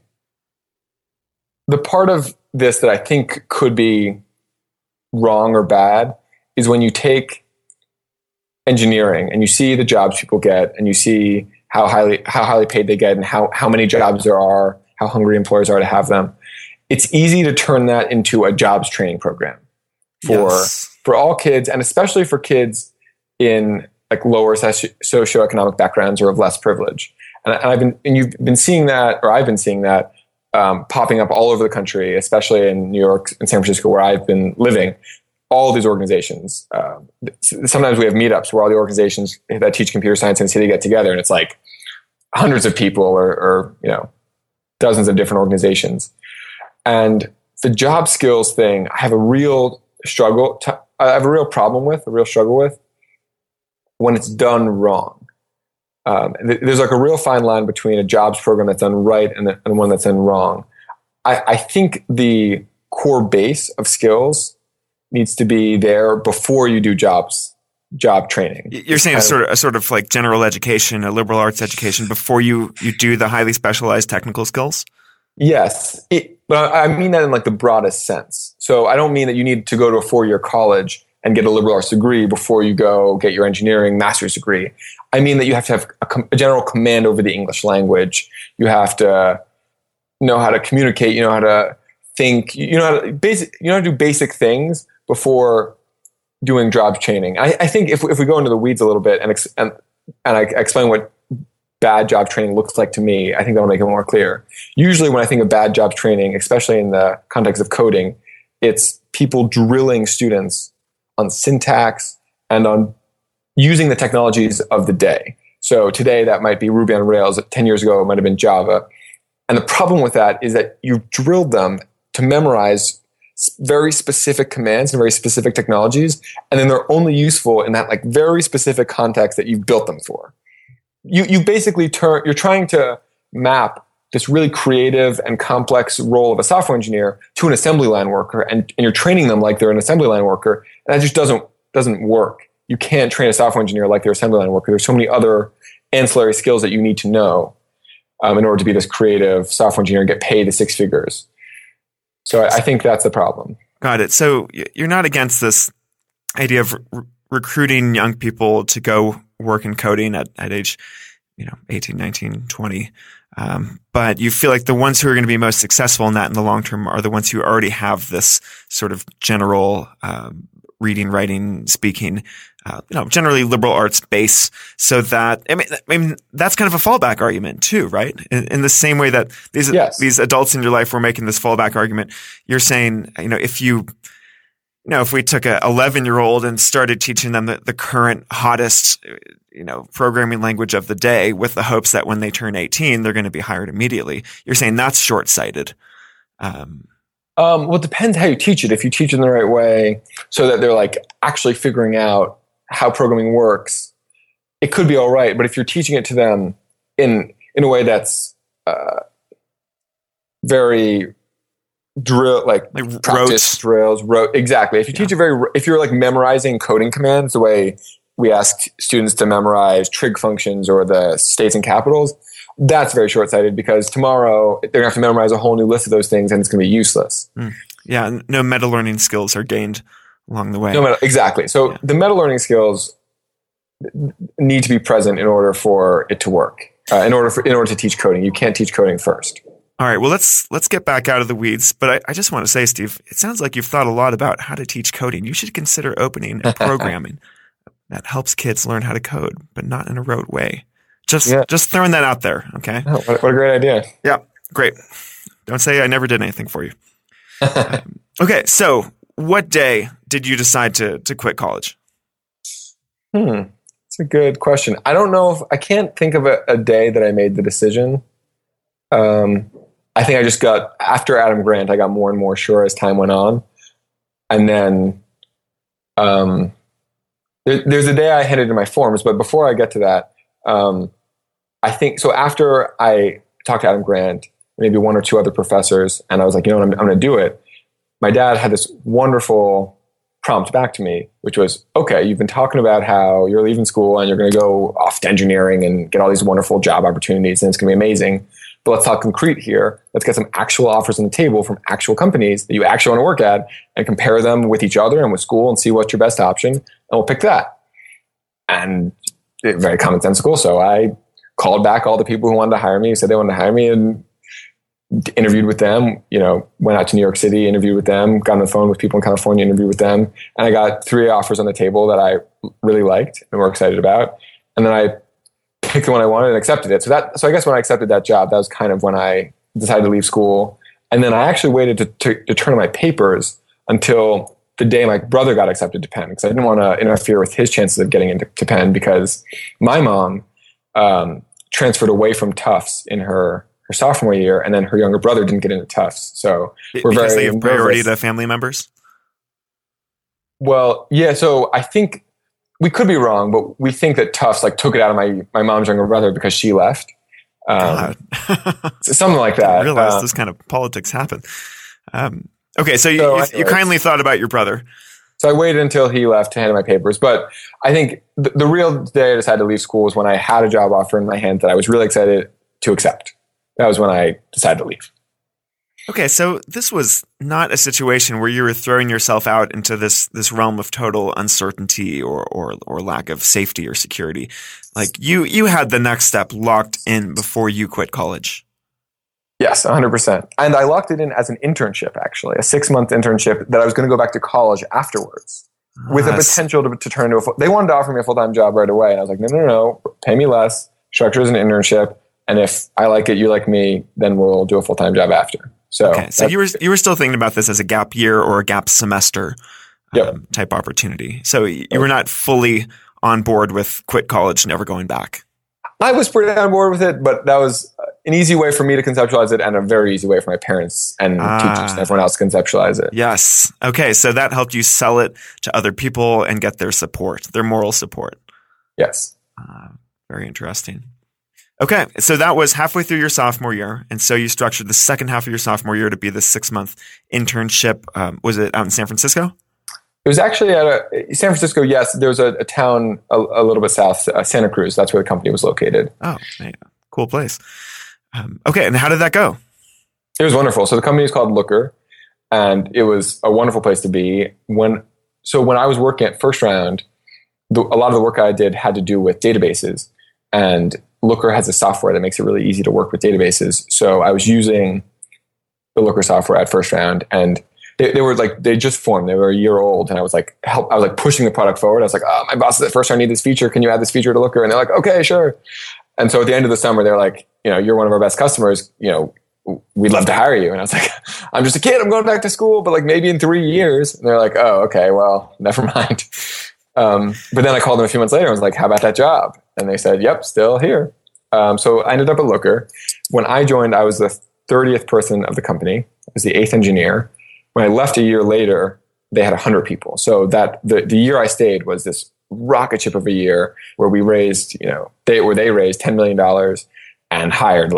The part of this that I think could be wrong or bad is when you take engineering and you see the jobs people get and you see how highly paid they get and how many jobs there are, how hungry employers are to have them. It's easy to turn that into a jobs training program for all kids, and especially for kids in like lower socioeconomic backgrounds or of less privilege. And you've been seeing that, or I've been seeing that popping up all over the country, especially in New York and San Francisco, where I've been living. All of these organizations. Sometimes we have meetups where all the organizations that teach computer science in the city get together, and it's like hundreds of people or dozens of different organizations. And the job skills thing, I have a real problem with when it's done wrong. There's like a real fine line between a jobs program that's done right and one that's done wrong. I think the core base of skills needs to be there before you do job training. You're saying a sort of like general education, a liberal arts education before you do the highly specialized technical skills? Yes. But I mean that in like the broadest sense. So I don't mean that you need to go to a 4-year college and get a liberal arts degree before you go get your engineering master's degree. I mean that you have to have a general command over the English language. You have to know how to communicate, you know how to think, you know how to do basic things before doing job training. I think if we go into the weeds a little bit and I explain what bad job training looks like to me, I think that'll make it more clear. Usually when I think of bad job training, especially in the context of coding, it's people drilling students on syntax and on using the technologies of the day. So today that might be Ruby on Rails. 10 years ago, it might have been Java. And the problem with that is that you've drilled them to memorize very specific commands and very specific technologies, and then they're only useful in that like very specific context that you've built them for. You basically you're trying to map this really creative and complex role of a software engineer to an assembly line worker, and you're training them like they're an assembly line worker, and that just doesn't work. You can't train a software engineer like they're an assembly line worker. There's so many other ancillary skills that you need to know in order to be this creative software engineer and get paid the 6 figures. So I think that's the problem. Got it. So you're not against this idea of recruiting young people to go work in coding at age, 18, 19, 20. But you feel like the ones who are going to be most successful in that in the long term are the ones who already have this sort of general reading, writing, speaking, generally liberal arts base. So that, I mean, that's kind of a fallback argument too, right? In the same way that these adults in your life were making this fallback argument, you're saying, if we took a 11-year-old and started teaching them the current hottest, programming language of the day with the hopes that when they turn 18, they're going to be hired immediately. You're saying that's short-sighted. Well, it depends how you teach it. If you teach it in the right way so that they're like actually figuring out how programming works, it could be all right. But if you're teaching it to them in a way that's very like practice drills, exactly. If you teach it if you're like memorizing coding commands the way we ask students to memorize trig functions or the states and capitals, that's very short-sighted because tomorrow they're going to have to memorize a whole new list of those things and it's going to be useless. Yeah, no meta-learning skills are gained along the way. Exactly. So the meta-learning skills need to be present in order for it to work. In order to teach coding, you can't teach coding first. All right. Well, let's get back out of the weeds. But I just want to say, Steve, it sounds like you've thought a lot about how to teach coding. You should consider opening a programming that helps kids learn how to code, but not in a rote way. Just throwing that out there. Okay. Oh, what a great idea. Yeah. Great. Don't say I never did anything for you. Okay. So what day did you decide to quit college? That's a good question. I don't know I can't think of a day that I made the decision. I think I just after Adam Grant, I got more and more sure as time went on. And then, there's a day I handed in my forms, but before I get to that, I think, so after I talked to Adam Grant, maybe one or two other professors, and I was like, I'm going to do it. My dad had this wonderful prompt back to me, which was, okay, you've been talking about how you're leaving school and you're going to go off to engineering and get all these wonderful job opportunities and it's going to be amazing. But let's talk concrete here. Let's get some actual offers on the table from actual companies that you actually want to work at and compare them with each other and with school and see what's your best option. And we'll pick that. And very commonsensical. So I called back all the people who wanted to hire me, said they wanted to hire me, and interviewed with them, went out to New York City, interviewed with them, got on the phone with people in California, interviewed with them. And I got 3 offers on the table that I really liked and were excited about. And then I picked the one I wanted and accepted it. So I guess when I accepted that job, that was kind of when I decided to leave school. And then I actually waited to turn in my papers until the day my brother got accepted to Penn, because I didn't want to interfere with his chances of getting into Penn, because my mom transferred away from Tufts in her sophomore year, and then her younger brother didn't get into Tufts. So we're because very they have priority to family members? Well, yeah. So I think we could be wrong, but we think that Tufts took it out of my mom's younger brother because she left. Something like that. I realize this kind of politics happen. Okay, so you kindly thought about your brother. So I waited until he left to hand in my papers. But I think the real day I decided to leave school was when I had a job offer in my hand that I was really excited to accept. That was when I decided to leave. Okay, so this was not a situation where you were throwing yourself out into this realm of total uncertainty or lack of safety or security. Like you had the next step locked in before you quit college. Yes, 100%. And I locked it in as an internship, actually, a 6-month internship that I was going to go back to college afterwards with a potential to turn into they wanted to offer me a full-time job right away. And I was like, no, pay me less, structure as an internship. And if I like it, you like me, then we'll do a full-time job after. So you were still thinking about this as a gap year or a gap semester type opportunity. So you were not fully on board with quit college, never going back. I was pretty on board with it, but that was an easy way for me to conceptualize it and a very easy way for my parents and teachers and everyone else to conceptualize it. Yes. Okay. So that helped you sell it to other people and get their support, their moral support. Yes. Very interesting. Okay. So that was halfway through your sophomore year. And so you structured the second half of your sophomore year to be the 6-month internship. Was it out in San Francisco? It was actually at San Francisco. Yes, there was a town a little bit south, Santa Cruz. That's where the company was located. Oh, yeah. Cool place. Okay, and how did that go? It was wonderful. So the company is called Looker, and it was a wonderful place to be. When I was working at First Round, a lot of the work I did had to do with databases, and Looker has a software that makes it really easy to work with databases. So I was using the Looker software at First Round, and they just formed. They were a year old, and I was pushing the product forward. I was like, oh, my boss is at First Round, I need this feature. Can you add this feature to Looker? And they're like, okay, sure. And so at the end of the summer, they're like, you're one of our best customers. We'd love to hire you. And I was like, I'm just a kid. I'm going back to school, but maybe in 3 years. And they're like, oh, okay, well, never mind. But then I called them a few months later and was like, how about that job? And they said, yep, still here. So I ended up at Looker. When I joined, I was the 30th person of the company. I was the 8th engineer. When I left a year later, they had 100 people. So that the year I stayed was this rocket ship of a year where we raised, they raised $10 million and hired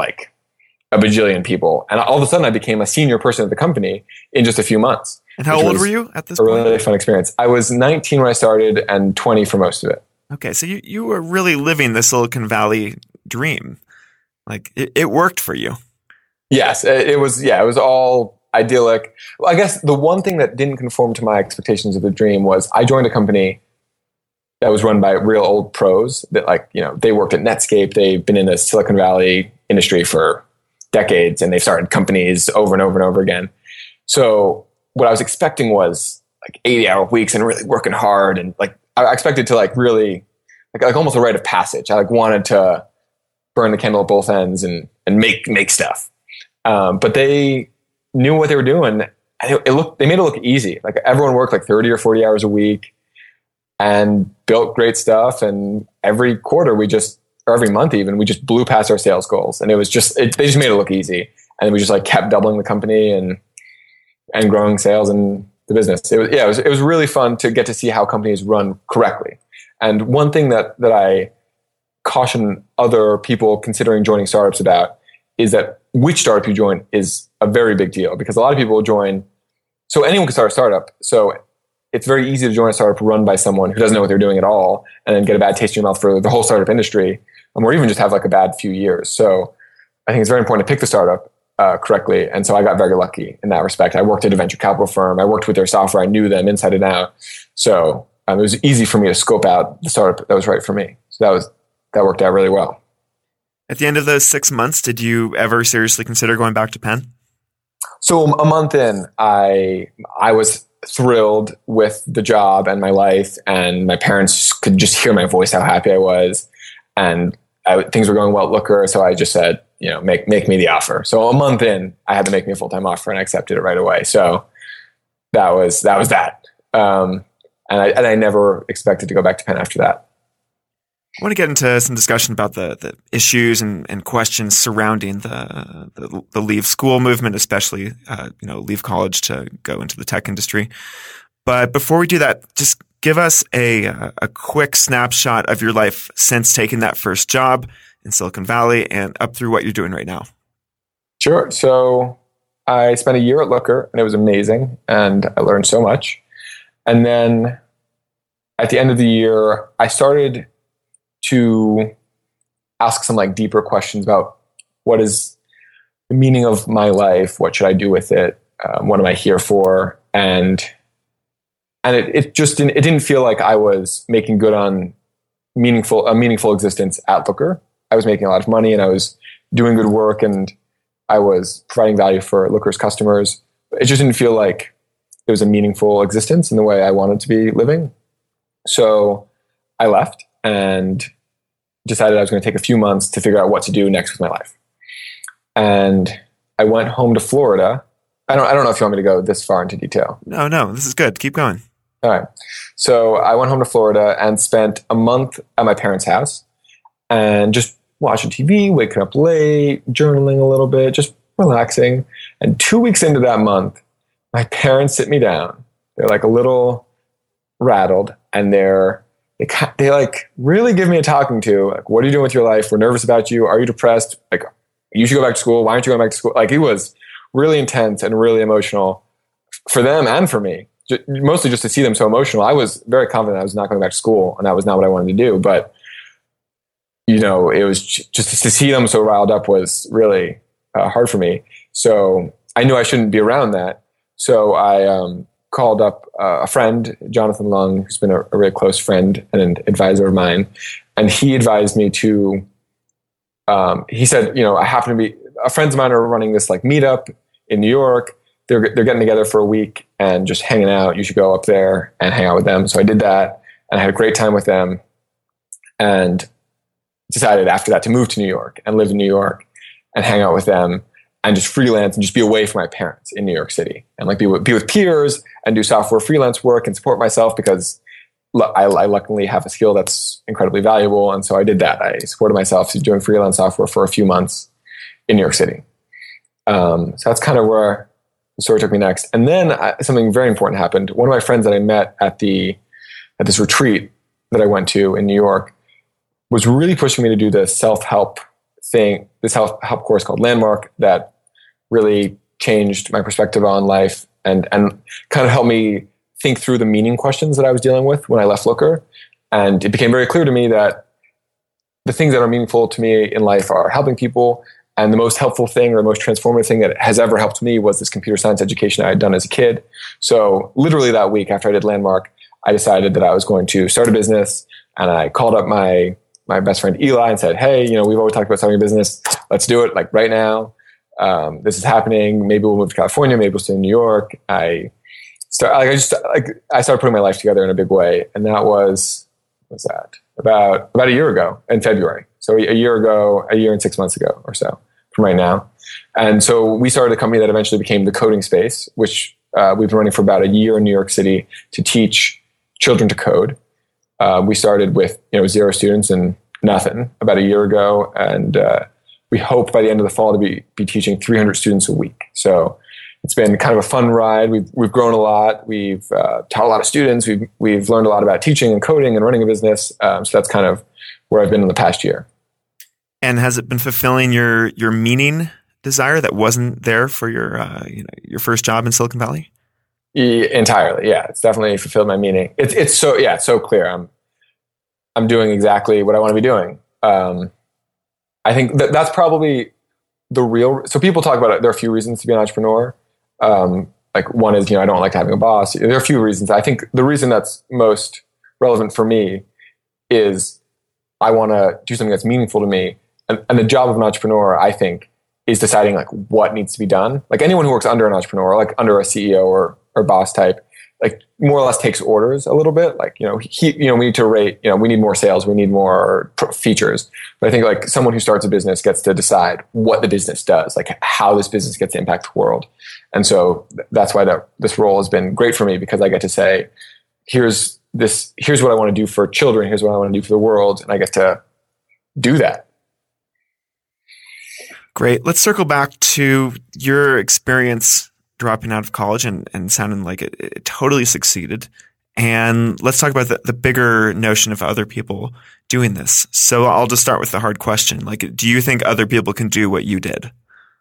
a bajillion people. And all of a sudden I became a senior person at the company in just a few months. And how old were you at this point? A really fun experience. I was 19 when I started and 20 for most of it. Okay. So you were really living the Silicon Valley dream. It worked for you. Yes. It was all idyllic. Well, I guess the one thing that didn't conform to my expectations of the dream was I joined a company that was run by real old pros that they worked at Netscape. They've been in the Silicon Valley industry for decades, and they've started companies over and over and over again. So what I was expecting was 80-hour weeks and really working hard. And I expected to really almost a rite of passage. I wanted to burn the candle at both ends and make stuff. But they knew what they were doing. And they made it look easy. Everyone worked 30 or 40 hours a week and built great stuff. And every quarter or every month even, we just blew past our sales goals. And it was they just made it look easy. And we just kept doubling the company and growing sales and the business. It was really fun to get to see how companies run correctly. And one thing that I caution other people considering joining startups about is that which startup you join is a very big deal, because a lot of people will join. So anyone can start a startup. So it's very easy to join a startup run by someone who doesn't know what they're doing at all and then get a bad taste in your mouth for the whole startup industry, or even just have like a bad few years. So I think it's very important to pick the startup correctly. And so I got very lucky in that respect. I worked at a venture capital firm. I worked with their software. I knew them inside and out. So it was easy for me to scope out the startup that was right for me. So that worked out really well. At the end of those 6 months, did you ever seriously consider going back to Penn? So a month in, I was thrilled with the job and my life, and my parents could just hear my voice, how happy I was. And things were going well at Looker. So I just said, make me the offer. So a month in, I had to make me a full-time offer, and I accepted it right away. So that was that. And I never expected to go back to Penn after that. I want to get into some discussion about the issues and questions surrounding the leave school movement, especially leave college to go into the tech industry. But before we do that, just give us a quick snapshot of your life since taking that first job in Silicon Valley and up through what you're doing right now. Sure. So I spent a year at Looker, and it was amazing, and I learned so much. And then at the end of the year, I started to ask some like deeper questions about what is the meaning of my life? What should I do with it? What am I here for? And it didn't feel like I was making good on a meaningful existence at Looker. I was making a lot of money, and I was doing good work, and I was providing value for Looker's customers. It just didn't feel like it was a meaningful existence in the way I wanted to be living. So I left and decided I was going to take a few months to figure out what to do next with my life. And I went home to Florida. I don't know if you want me to go this far into detail. No, this is good. Keep going. All right. So I went home to Florida and spent a month at my parents' house and just watching TV, waking up late, journaling a little bit, just relaxing. And 2 weeks into that month, my parents sit me down. They're like a little rattled, and they like really give me a talking to. Like, what are you doing with your life? We're nervous about you. Are you depressed? Like, you should go back to school. Why aren't you going back to school? Like, it was really intense and really emotional for them and for me. Mostly just to see them so emotional. I was very confident I was not going back to school, and that was not what I wanted to do. But it was just to see them so riled up was really hard for me. So I knew I shouldn't be around that. So I called up a friend, Jonathan Lung, who's been a really close friend and an advisor of mine. And he advised me to, he said, I happen to be, friends of mine are running this like meetup in New York. They're getting together for a week and just hanging out. You should go up there and hang out with them. So I did that, and I had a great time with them, and decided after that to move to New York and live in New York and hang out with them and just freelance and just be away from my parents in New York City and like be with peers and do software freelance work and support myself, because I luckily have a skill that's incredibly valuable. And so I did that. I supported myself doing freelance software for a few months in New York City. So that's kind of where the story took me next. And then something very important happened. One of my friends that I met at this retreat that I went to in New York was really pushing me to do this self-help thing, this self-help course called Landmark, that really changed my perspective on life and kind of helped me think through the meaning questions that I was dealing with when I left Looker. And it became very clear to me that the things that are meaningful to me in life are helping people. And the most helpful thing, or the most transformative thing that has ever helped me, was this computer science education I had done as a kid. So literally that week after I did Landmark, I decided that I was going to start a business, and I called up my best friend Eli and said, "Hey, we've always talked about starting a business. Let's do it like right now. This is happening. Maybe we'll move to California. Maybe we'll stay in New York." I started putting my life together in a big way, and that was about a year ago in February. So a year and 6 months ago or so from right now. And so we started a company that eventually became The Coding Space, which we've been running for about a year in New York City to teach children to code. We started with 0 students and nothing about a year ago, and we hope by the end of the fall to be teaching 300 students a week. So it's been kind of a fun ride. We've grown a lot. We've taught a lot of students. We've learned a lot about teaching and coding and running a business. So that's kind of where I've been in the past year. And has it been fulfilling your meaning desire that wasn't there for your first job in Silicon Valley? Entirely. Yeah. It's definitely fulfilled my meaning. It's so clear. I'm doing exactly what I want to be doing. I think that's probably the real, so people talk about it. There are a few reasons to be an entrepreneur. Like one is, I don't like having a boss. There are a few reasons. I think the reason that's most relevant for me is I want to do something that's meaningful to me. And the job of an entrepreneur, I think, is deciding like what needs to be done. Like anyone who works under an entrepreneur, like under a CEO or boss type, like more or less takes orders a little bit. Like, we need to rate, we need more sales, we need more features. But I think like someone who starts a business gets to decide what the business does, like how this business gets to impact the world. And so that's why this role has been great for me, because I get to say, here's what I want to do for children. Here's what I want to do for the world. And I get to do that. Great. Let's circle back to your experience dropping out of college and sounding like it totally succeeded. And let's talk about the bigger notion of other people doing this. So I'll just start with the hard question. Like, do you think other people can do what you did?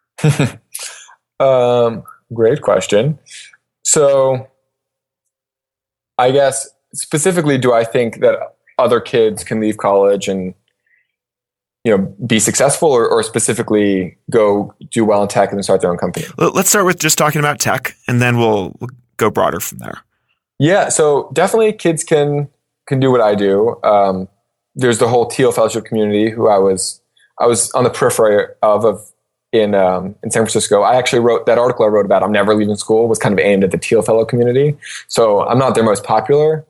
Great question. So I guess specifically, do I think that other kids can leave college and be successful, or specifically go do well in tech and then start their own company? Let's start with just talking about tech, and then we'll go broader from there. Yeah, so definitely kids can do what I do. There's the whole Thiel Fellowship community, who I was on the periphery of in San Francisco. I actually wrote that article I wrote about I'm never leaving school was kind of aimed at the Thiel Fellow community. So I'm not their most popular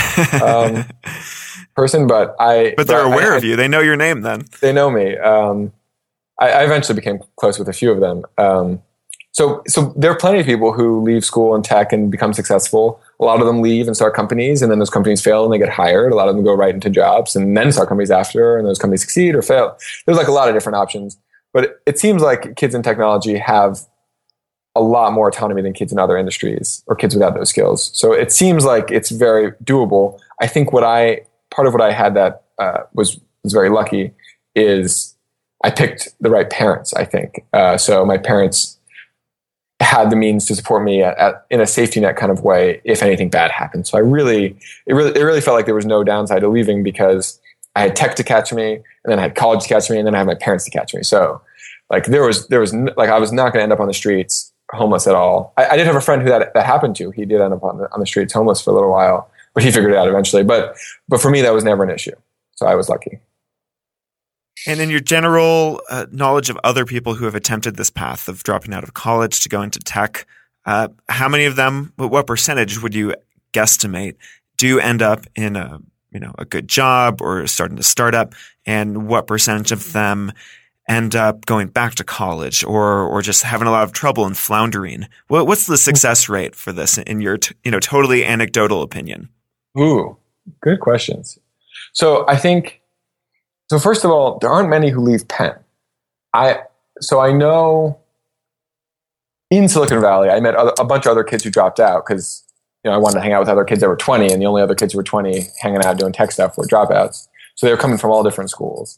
person, but they're aware of you. They know your name then. They know me. I eventually became close with a few of them. So there are plenty of people who leave school in tech and become successful. A lot of them leave and start companies, and then those companies fail and they get hired. A lot of them go right into jobs and then start companies after, and those companies succeed or fail. There's like a lot of different options. But it seems like kids in technology have a lot more autonomy than kids in other industries or kids without those skills. So it seems like it's very doable. I think part of what I had that was very lucky is I picked the right parents, I think. So my parents had the means to support me in a safety net kind of way if anything bad happened. So it really felt like there was no downside to leaving, because I had tech to catch me, and then I had college to catch me, and then I had my parents to catch me. So like there was like I was not going to end up on the streets homeless at all. I did have a friend who that happened to. He did end up on the streets homeless for a little while, but he figured it out eventually. But for me, that was never an issue. So I was lucky. And in your general knowledge of other people who have attempted this path of dropping out of college to go into tech, how many of them, what percentage would you guesstimate do end up in a good job or starting to start up, and what percentage of them end up going back to college or just having a lot of trouble and floundering? What's the success rate for this in your totally anecdotal opinion? Ooh, good questions. So I think, first of all, there aren't many who leave Penn. I know in Silicon Valley, I met a bunch of other kids who dropped out because I wanted to hang out with other kids that were 20, and the only other kids who were 20 hanging out doing tech stuff were dropouts. So they were coming from all different schools.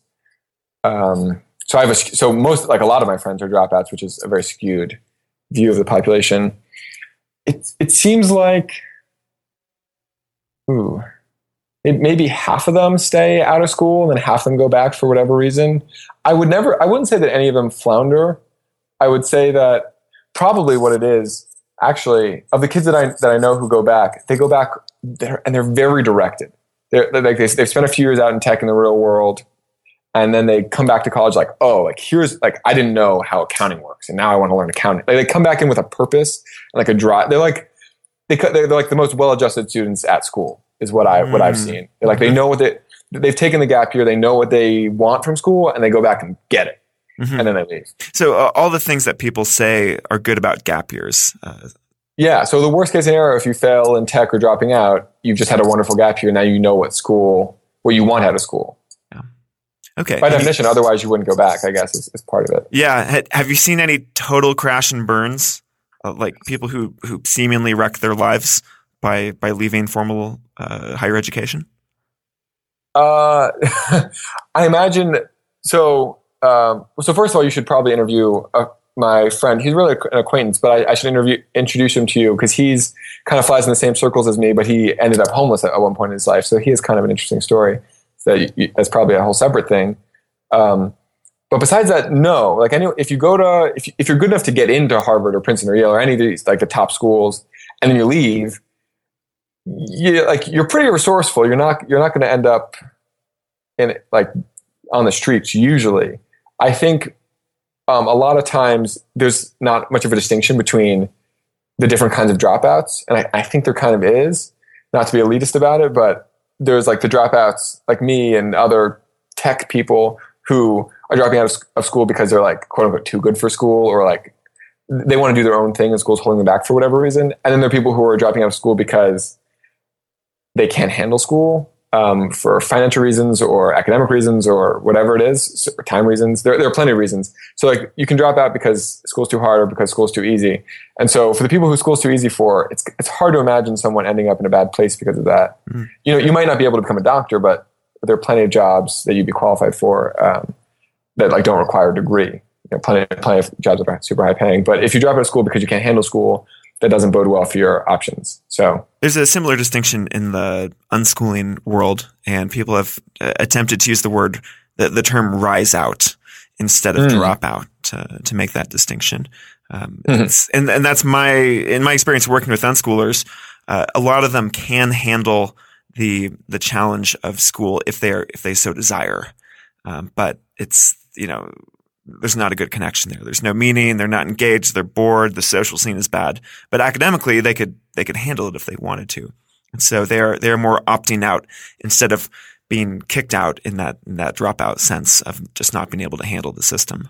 So most, like a lot of my friends are dropouts, which is a very skewed view of the population. It seems like, maybe half of them stay out of school and then half of them go back for whatever reason. I wouldn't say that any of them flounder. I would say that probably what it is, actually, of the kids that I know who go back, they go back there and they're very directed. They've spent a few years out in tech in the real world, and then they come back to college like, here's like, I didn't know how accounting works, and now I want to learn accounting. Like, they come back in with a purpose and like a drive. They're like the most well-adjusted students at school is what I've seen. They're like, they know they've taken the gap year. They know what they want from school, and they go back and get it. Mm-hmm. And then they leave. So all the things that people say are good about gap years. Yeah. So the worst case scenario, if you fail in tech or dropping out, you've just had a wonderful gap year. Now you know what you want out of school. Yeah. Okay. By definition, otherwise you wouldn't go back, I guess, is part of it. Yeah. Have you seen any total crash and burns? Like people who seemingly wreck their lives by leaving formal higher education? I imagine so. So first of all, you should probably interview my friend. He's really an acquaintance, but I should introduce him to you because he's kind of flies in the same circles as me, but he ended up homeless at one point in his life. So he has kind of an interesting story. That's probably a whole separate thing. But besides that, no. Like if you go to if you're good enough to get into Harvard or Princeton or Yale or any of these like the top schools, and then you leave, you're pretty resourceful. You're not going to end up in like on the streets usually. I think a lot of times there's not much of a distinction between the different kinds of dropouts, and I think there kind of is. Not to be elitist about it, but there's like the dropouts like me and other tech people who are dropping out of school because they're like quote unquote too good for school, or like they want to do their own thing and school's holding them back for whatever reason. And then there are people who are dropping out of school because they can't handle school for financial reasons or academic reasons or whatever it is, or time reasons. There are plenty of reasons. So like you can drop out because school's too hard or because school's too easy. And so for the people who school's too easy for, it's hard to imagine someone ending up in a bad place because of that. Mm. You might not be able to become a doctor, but there are plenty of jobs that you'd be qualified for that like don't require a degree. Plenty of jobs that are super high paying. But if you drop out of school because you can't handle school, that doesn't bode well for your options. So there's a similar distinction in the unschooling world, and people have attempted to use the term rise out instead of drop out to make that distinction. And that's in my experience working with unschoolers, a lot of them can handle the challenge of school if they so desire. But it's, there's not a good connection there. There's no meaning. They're not engaged. They're bored. The social scene is bad. But academically, they could handle it if they wanted to. And so they're more opting out instead of being kicked out in that dropout sense of just not being able to handle the system.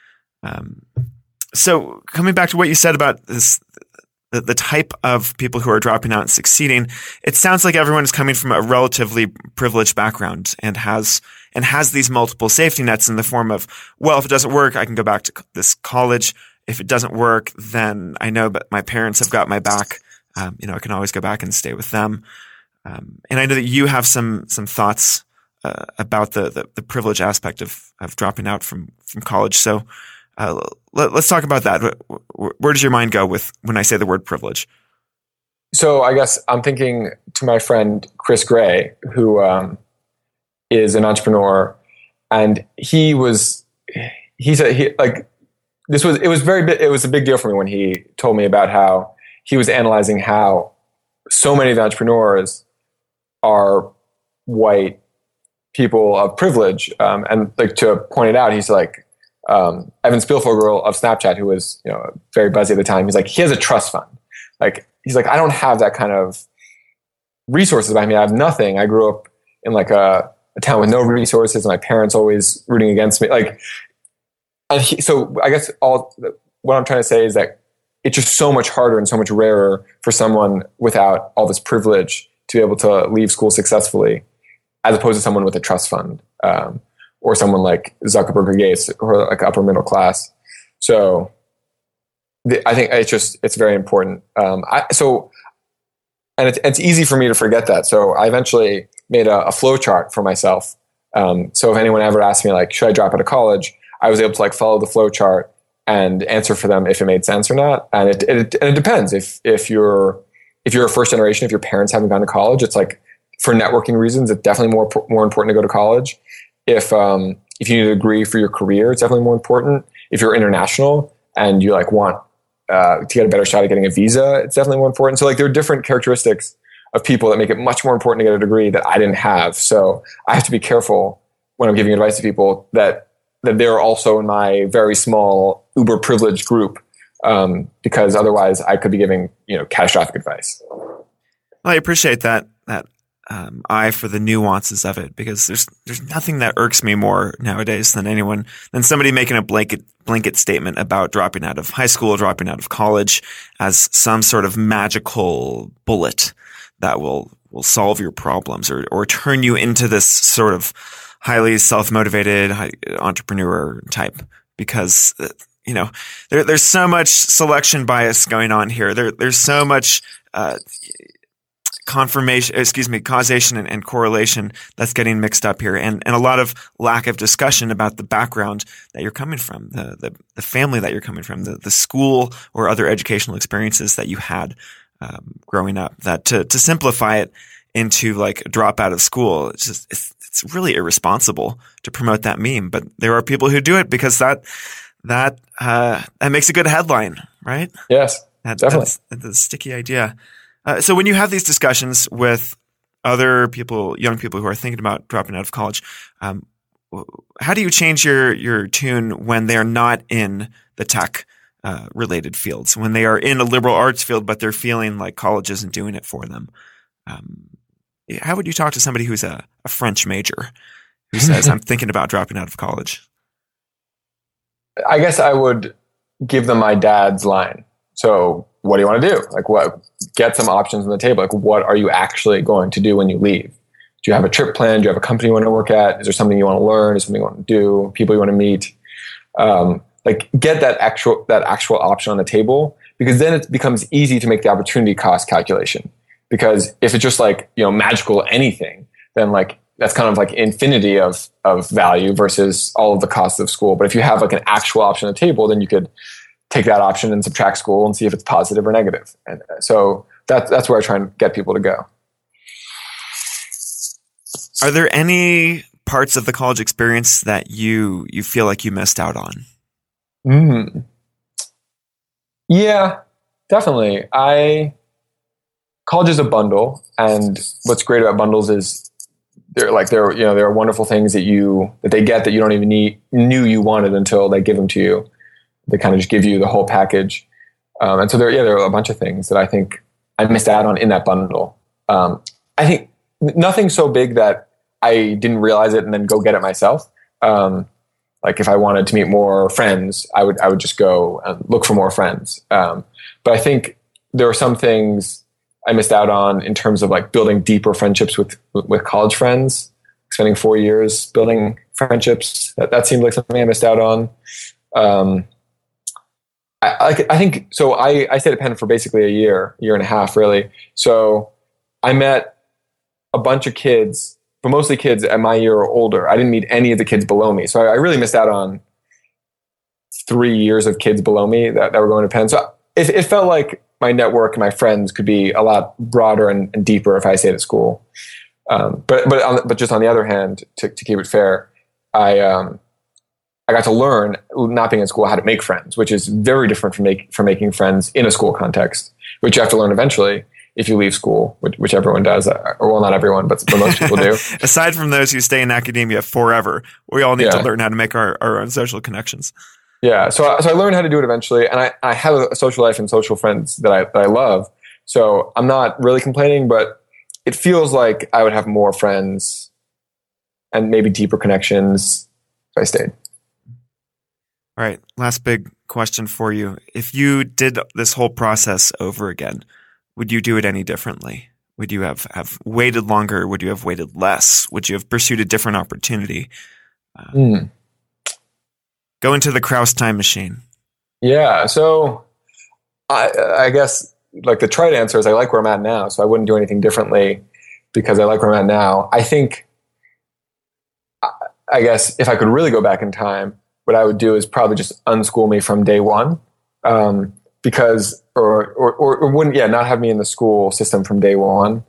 So coming back to what you said about this, the type of people who are dropping out and succeeding, it sounds like everyone is coming from a relatively privileged background and has these multiple safety nets in the form of, well, if it doesn't work, I can go back to this college. If it doesn't work, then I know that my parents have got my back. I can always go back and stay with them. And I know that you have some thoughts about the privilege aspect of dropping out from college. So let's talk about that. Where does your mind go when I say the word privilege? So I guess I'm thinking to my friend Chris Gray, who is an entrepreneur, and it was a big deal for me when he told me about how he was analyzing how so many of the entrepreneurs are white people of privilege, and like to point it out, he's like Evan Spielvogel of Snapchat, who was very buzzy at the time. He's like, he has a trust fund. Like he's like, I don't have that kind of resources behind me. I have nothing. I grew up in like a town with no resources, and my parents always rooting against me. Like, so I guess what I'm trying to say is that it's just so much harder and so much rarer for someone without all this privilege to be able to leave school successfully, as opposed to someone with a trust fund, or someone like Zuckerberg or Gates, or like upper middle class. So I think it's very important. It's easy for me to forget that. So I eventually made a flow chart for myself. So if anyone ever asked me like, should I drop out of college? I was able to like follow the flow chart and answer for them if it made sense or not. And it depends. If you're a first generation, if your parents haven't gone to college, it's like for networking reasons, it's definitely more important to go to college. If you need a degree for your career, it's definitely more important. If you're international and you like want to get a better shot at getting a visa, it's definitely more important. So like there are different characteristics of people that make it much more important to get a degree that I didn't have. So I have to be careful when I'm giving advice to people that they're also in my very small uber privileged group, because otherwise I could be giving catastrophic advice. Well, I appreciate that eye for the nuances of it, because there's nothing that irks me more nowadays than somebody making a blanket statement about dropping out of high school, dropping out of college as some sort of magical bullet that will solve your problems or turn you into this sort of highly self-motivated entrepreneur type, because there's so much selection bias going on here. There's so much causation and correlation that's getting mixed up here, and a lot of lack of discussion about the background that you're coming from, the family that you're coming from, the school or other educational experiences that you had growing up. That to simplify it into like drop out of school, it's really irresponsible to promote that meme. But there are people who do it because that makes a good headline, right? Yes, definitely. That's a sticky idea. So when you have these discussions with other people, young people who are thinking about dropping out of college, how do you change your tune when they're not in the tech related fields, when they are in a liberal arts field, but they're feeling like college isn't doing it for them? How would you talk to somebody who's a French major who says, I'm thinking about dropping out of college? I guess I would give them my dad's line. So what do you want to do? Like, get some options on the table. Like, what are you actually going to do when you leave? Do you have a trip planned? Do you have a company you want to work at? Is there something you want to learn? Is there something you want to do? People you want to meet? Like, get that actual option on the table, because then it becomes easy to make the opportunity cost calculation. Because if it's just like, magical anything, then like that's kind of like infinity of value versus all of the costs of school. But if you have like an actual option on the table, then you could take that option and subtract school and see if it's positive or negative. And so that's where I try and get people to go. Are there any parts of the college experience that you feel like you missed out on? Yeah, definitely. College is a bundle, and what's great about bundles is there are wonderful things that they get that you don't even knew you wanted until they give them to you. They kind of just give you the whole package. And so there are a bunch of things that I think I missed out on in that bundle. I think nothing so big that I didn't realize it and then go get it myself. Like if I wanted to meet more friends, I would just go and look for more friends. But I think there are some things I missed out on in terms of like building deeper friendships with college friends, spending 4 years building friendships. That seemed like something I missed out on. I think so. I stayed at Penn for basically a year and a half, really. So I met a bunch of kids, but mostly kids at my year or older. I didn't meet any of the kids below me. So I really missed out on 3 years of kids below me that were going to Penn. So it felt like my network and my friends could be a lot broader and deeper if I stayed at school. But just on the other hand, to keep it fair, I got to learn, not being in school, how to make friends, which is very different from making friends in a school context, which you have to learn eventually if you leave school, which everyone does. Or well, not everyone, but most people do. Aside from those who stay in academia forever, we all need to learn how to make our own social connections. Yeah, so I learned how to do it eventually, and I have a social life and social friends that I love. So I'm not really complaining, but it feels like I would have more friends and maybe deeper connections if I stayed. All right, last big question for you. If you did this whole process over again, would you do it any differently? Would you have waited longer? Would you have waited less? Would you have pursued a different opportunity? Go into the Krauss time machine. Yeah, so I guess like the trite answer is I like where I'm at now, so I wouldn't do anything differently because I like where I'm at now. I think, I guess if I could really go back in time, what I would do is probably just unschool me from day one, because or wouldn't not have me in the school system from day one.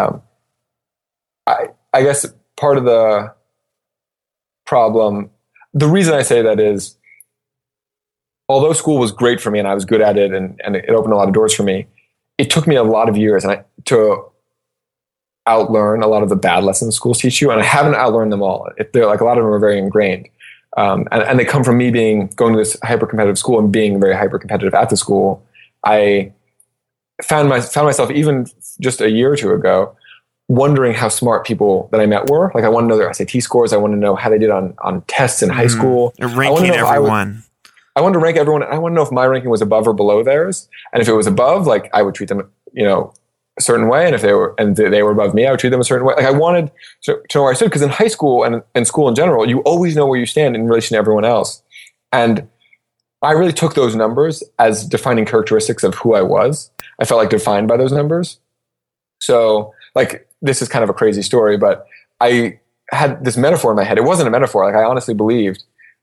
I guess part of the problem. The reason I say that is, although school was great for me and I was good at it and it opened a lot of doors for me, it took me a lot of years to outlearn a lot of the bad lessons schools teach you, and I haven't outlearned them all. They're like a lot of them are very ingrained, and they come from me going to this hyper competitive school and being very hyper competitive at the school. I found myself even just a year or two ago wondering how smart people that I met were. Like I want to know their SAT scores. I want to know how they did on tests in high school. Ranking everyone. I wanted to rank everyone. I want to know if my ranking was above or below theirs. And if it was above, like I would treat them, a certain way. And if they were above me, I would treat them a certain way. Like I wanted to know where I stood, because in high school and school in general, you always know where you stand in relation to everyone else. And I really took those numbers as defining characteristics of who I was. I felt like defined by those numbers. So, like, this is kind of a crazy story, but I had this metaphor in my head. It wasn't a metaphor. Like, I honestly believed.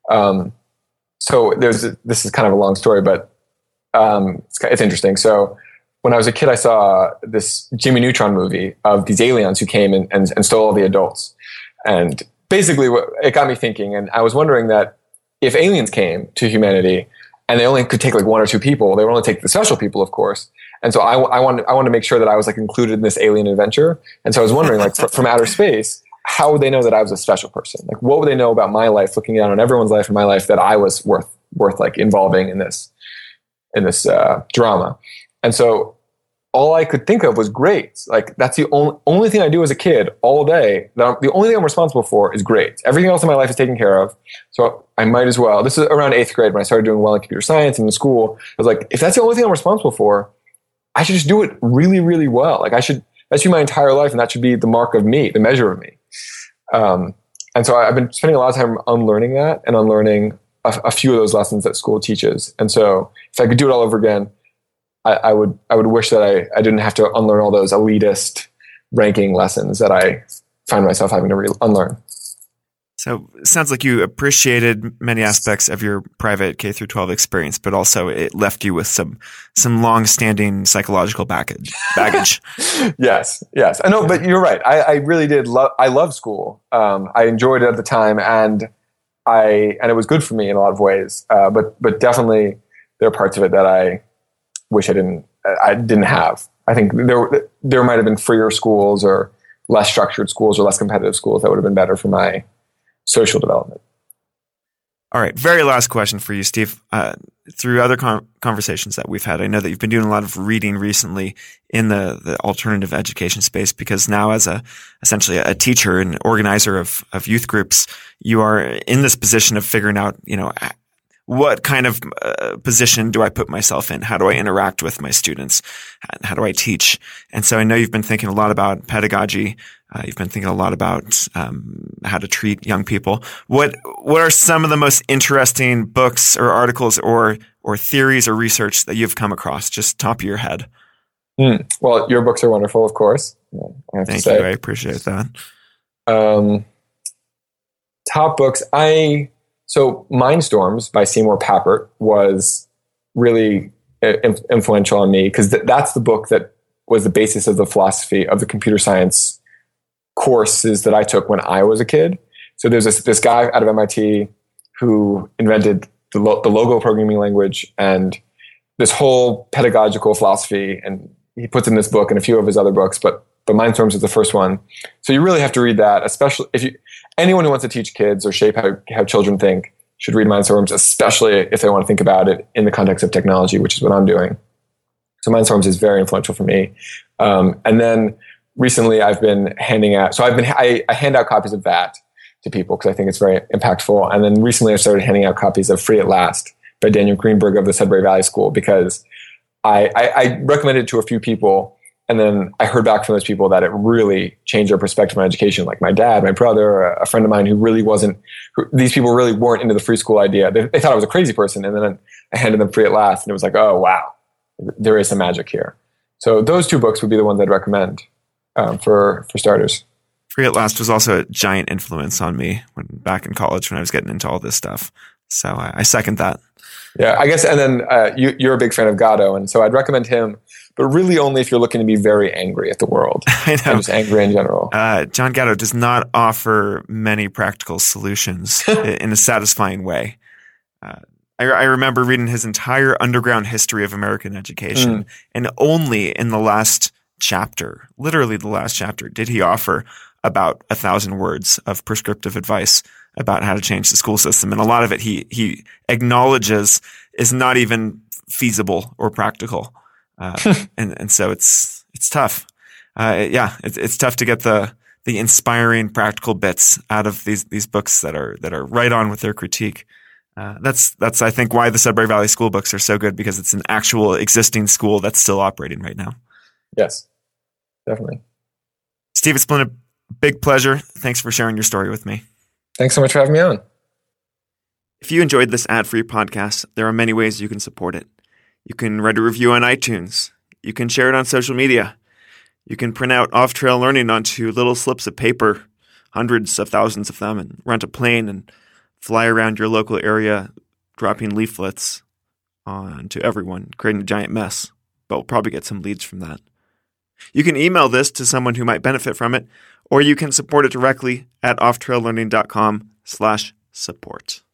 So this is kind of a long story, but it's interesting. So when I was a kid, I saw this Jimmy Neutron movie of these aliens who came and stole all the adults. And basically it got me thinking. And I was wondering that if aliens came to humanity and they only could take like one or two people, they would only take the special people, of course. And so I wanted to make sure that I was like included in this alien adventure. And so I was wondering, like, from outer space, how would they know that I was a special person? Like, what would they know about my life, looking down on everyone's life and my life, that I was worth like involving in this drama? And so all I could think of was grades. Like, that's the only thing I do as a kid all day. The only thing I'm responsible for is grades. Everything else in my life is taken care of. So I might as well. This is around 8th grade when I started doing well in computer science and in school. I was like, if that's the only thing I'm responsible for, I should just do it really, really well. Like, that should be my entire life, and that should be the mark of me, the measure of me. And so I've been spending a lot of time unlearning that and unlearning a few of those lessons that school teaches. And so if I could do it all over again, I would wish that I didn't have to unlearn all those elitist ranking lessons that I find myself having to unlearn. So it sounds like you appreciated many aspects of your private K through 12 experience, but also it left you with some long-standing psychological baggage. Yes. I know, but you're right. I really did I love school. I enjoyed it at the time, and it was good for me in a lot of ways. But definitely there are parts of it that I wish I didn't have. I think there might have been freer schools or less structured schools or less competitive schools that would have been better for my social development. All right. Very last question for you, Steve. Through other conversations that we've had, I know that you've been doing a lot of reading recently in the alternative education space, because now as essentially a teacher and organizer of youth groups, you are in this position of figuring out, what kind of position do I put myself in? How do I interact with my students? How do I teach? And so I know you've been thinking a lot about pedagogy. You've been thinking a lot about how to treat young people. What are some of the most interesting books or articles or theories or research that you've come across, just top of your head? Well, your books are wonderful, of course. Thank you. I appreciate that. Top books. So Mindstorms by Seymour Papert was really influential on me, because that's the book that was the basis of the philosophy of the computer science courses that I took when I was a kid. So there's this guy out of MIT who invented the Logo programming language and this whole pedagogical philosophy, and he puts in this book and a few of his other books, but Mindstorms is the first one. So you really have to read that, especially anyone who wants to teach kids or shape how children think should read Mindstorms, especially if they want to think about it in the context of technology, which is what I'm doing. So Mindstorms is very influential for me. And then recently I've been handing out, I hand out copies of that to people because I think it's very impactful. And then recently I started handing out copies of Free at Last by Daniel Greenberg of the Sudbury Valley School, because I recommended it to a few people. And then I heard back from those people that it really changed their perspective on education. Like my dad, my brother, a friend of mine who really these people really weren't into the free school idea. They thought I was a crazy person. And then I handed them Free at Last, and it was like, oh, wow, there is some magic here. So those two books would be the ones I'd recommend for starters. Free at Last was also a giant influence on me back in college when I was getting into all this stuff. So I second that. Yeah, I guess. And then you're a big fan of Gatto, and so I'd recommend him, but really only if you're looking to be very angry at the world. I know. And just angry in general. John Gatto does not offer many practical solutions in a satisfying way. I remember reading his entire underground history of American education, and only in the last chapter, literally the last chapter, did he offer about 1,000 words of prescriptive advice about how to change the school system. And a lot of it he acknowledges is not even feasible or practical. And so it's tough. It's tough to get the inspiring practical bits out of these books that are right on with their critique. That's I think why the Sudbury Valley School books are so good, because it's an actual existing school that's still operating right now. Yes, definitely. Steve, it's been a big pleasure. Thanks for sharing your story with me. Thanks so much for having me on. If you enjoyed this ad-free podcast, there are many ways you can support it. You can write a review on iTunes. You can share it on social media. You can print out off-trail learning onto little slips of paper, hundreds of thousands of them, and rent a plane and fly around your local area, dropping leaflets onto everyone, creating a giant mess. But we'll probably get some leads from that. You can email this to someone who might benefit from it, or you can support it directly at offtraillearning.com/support.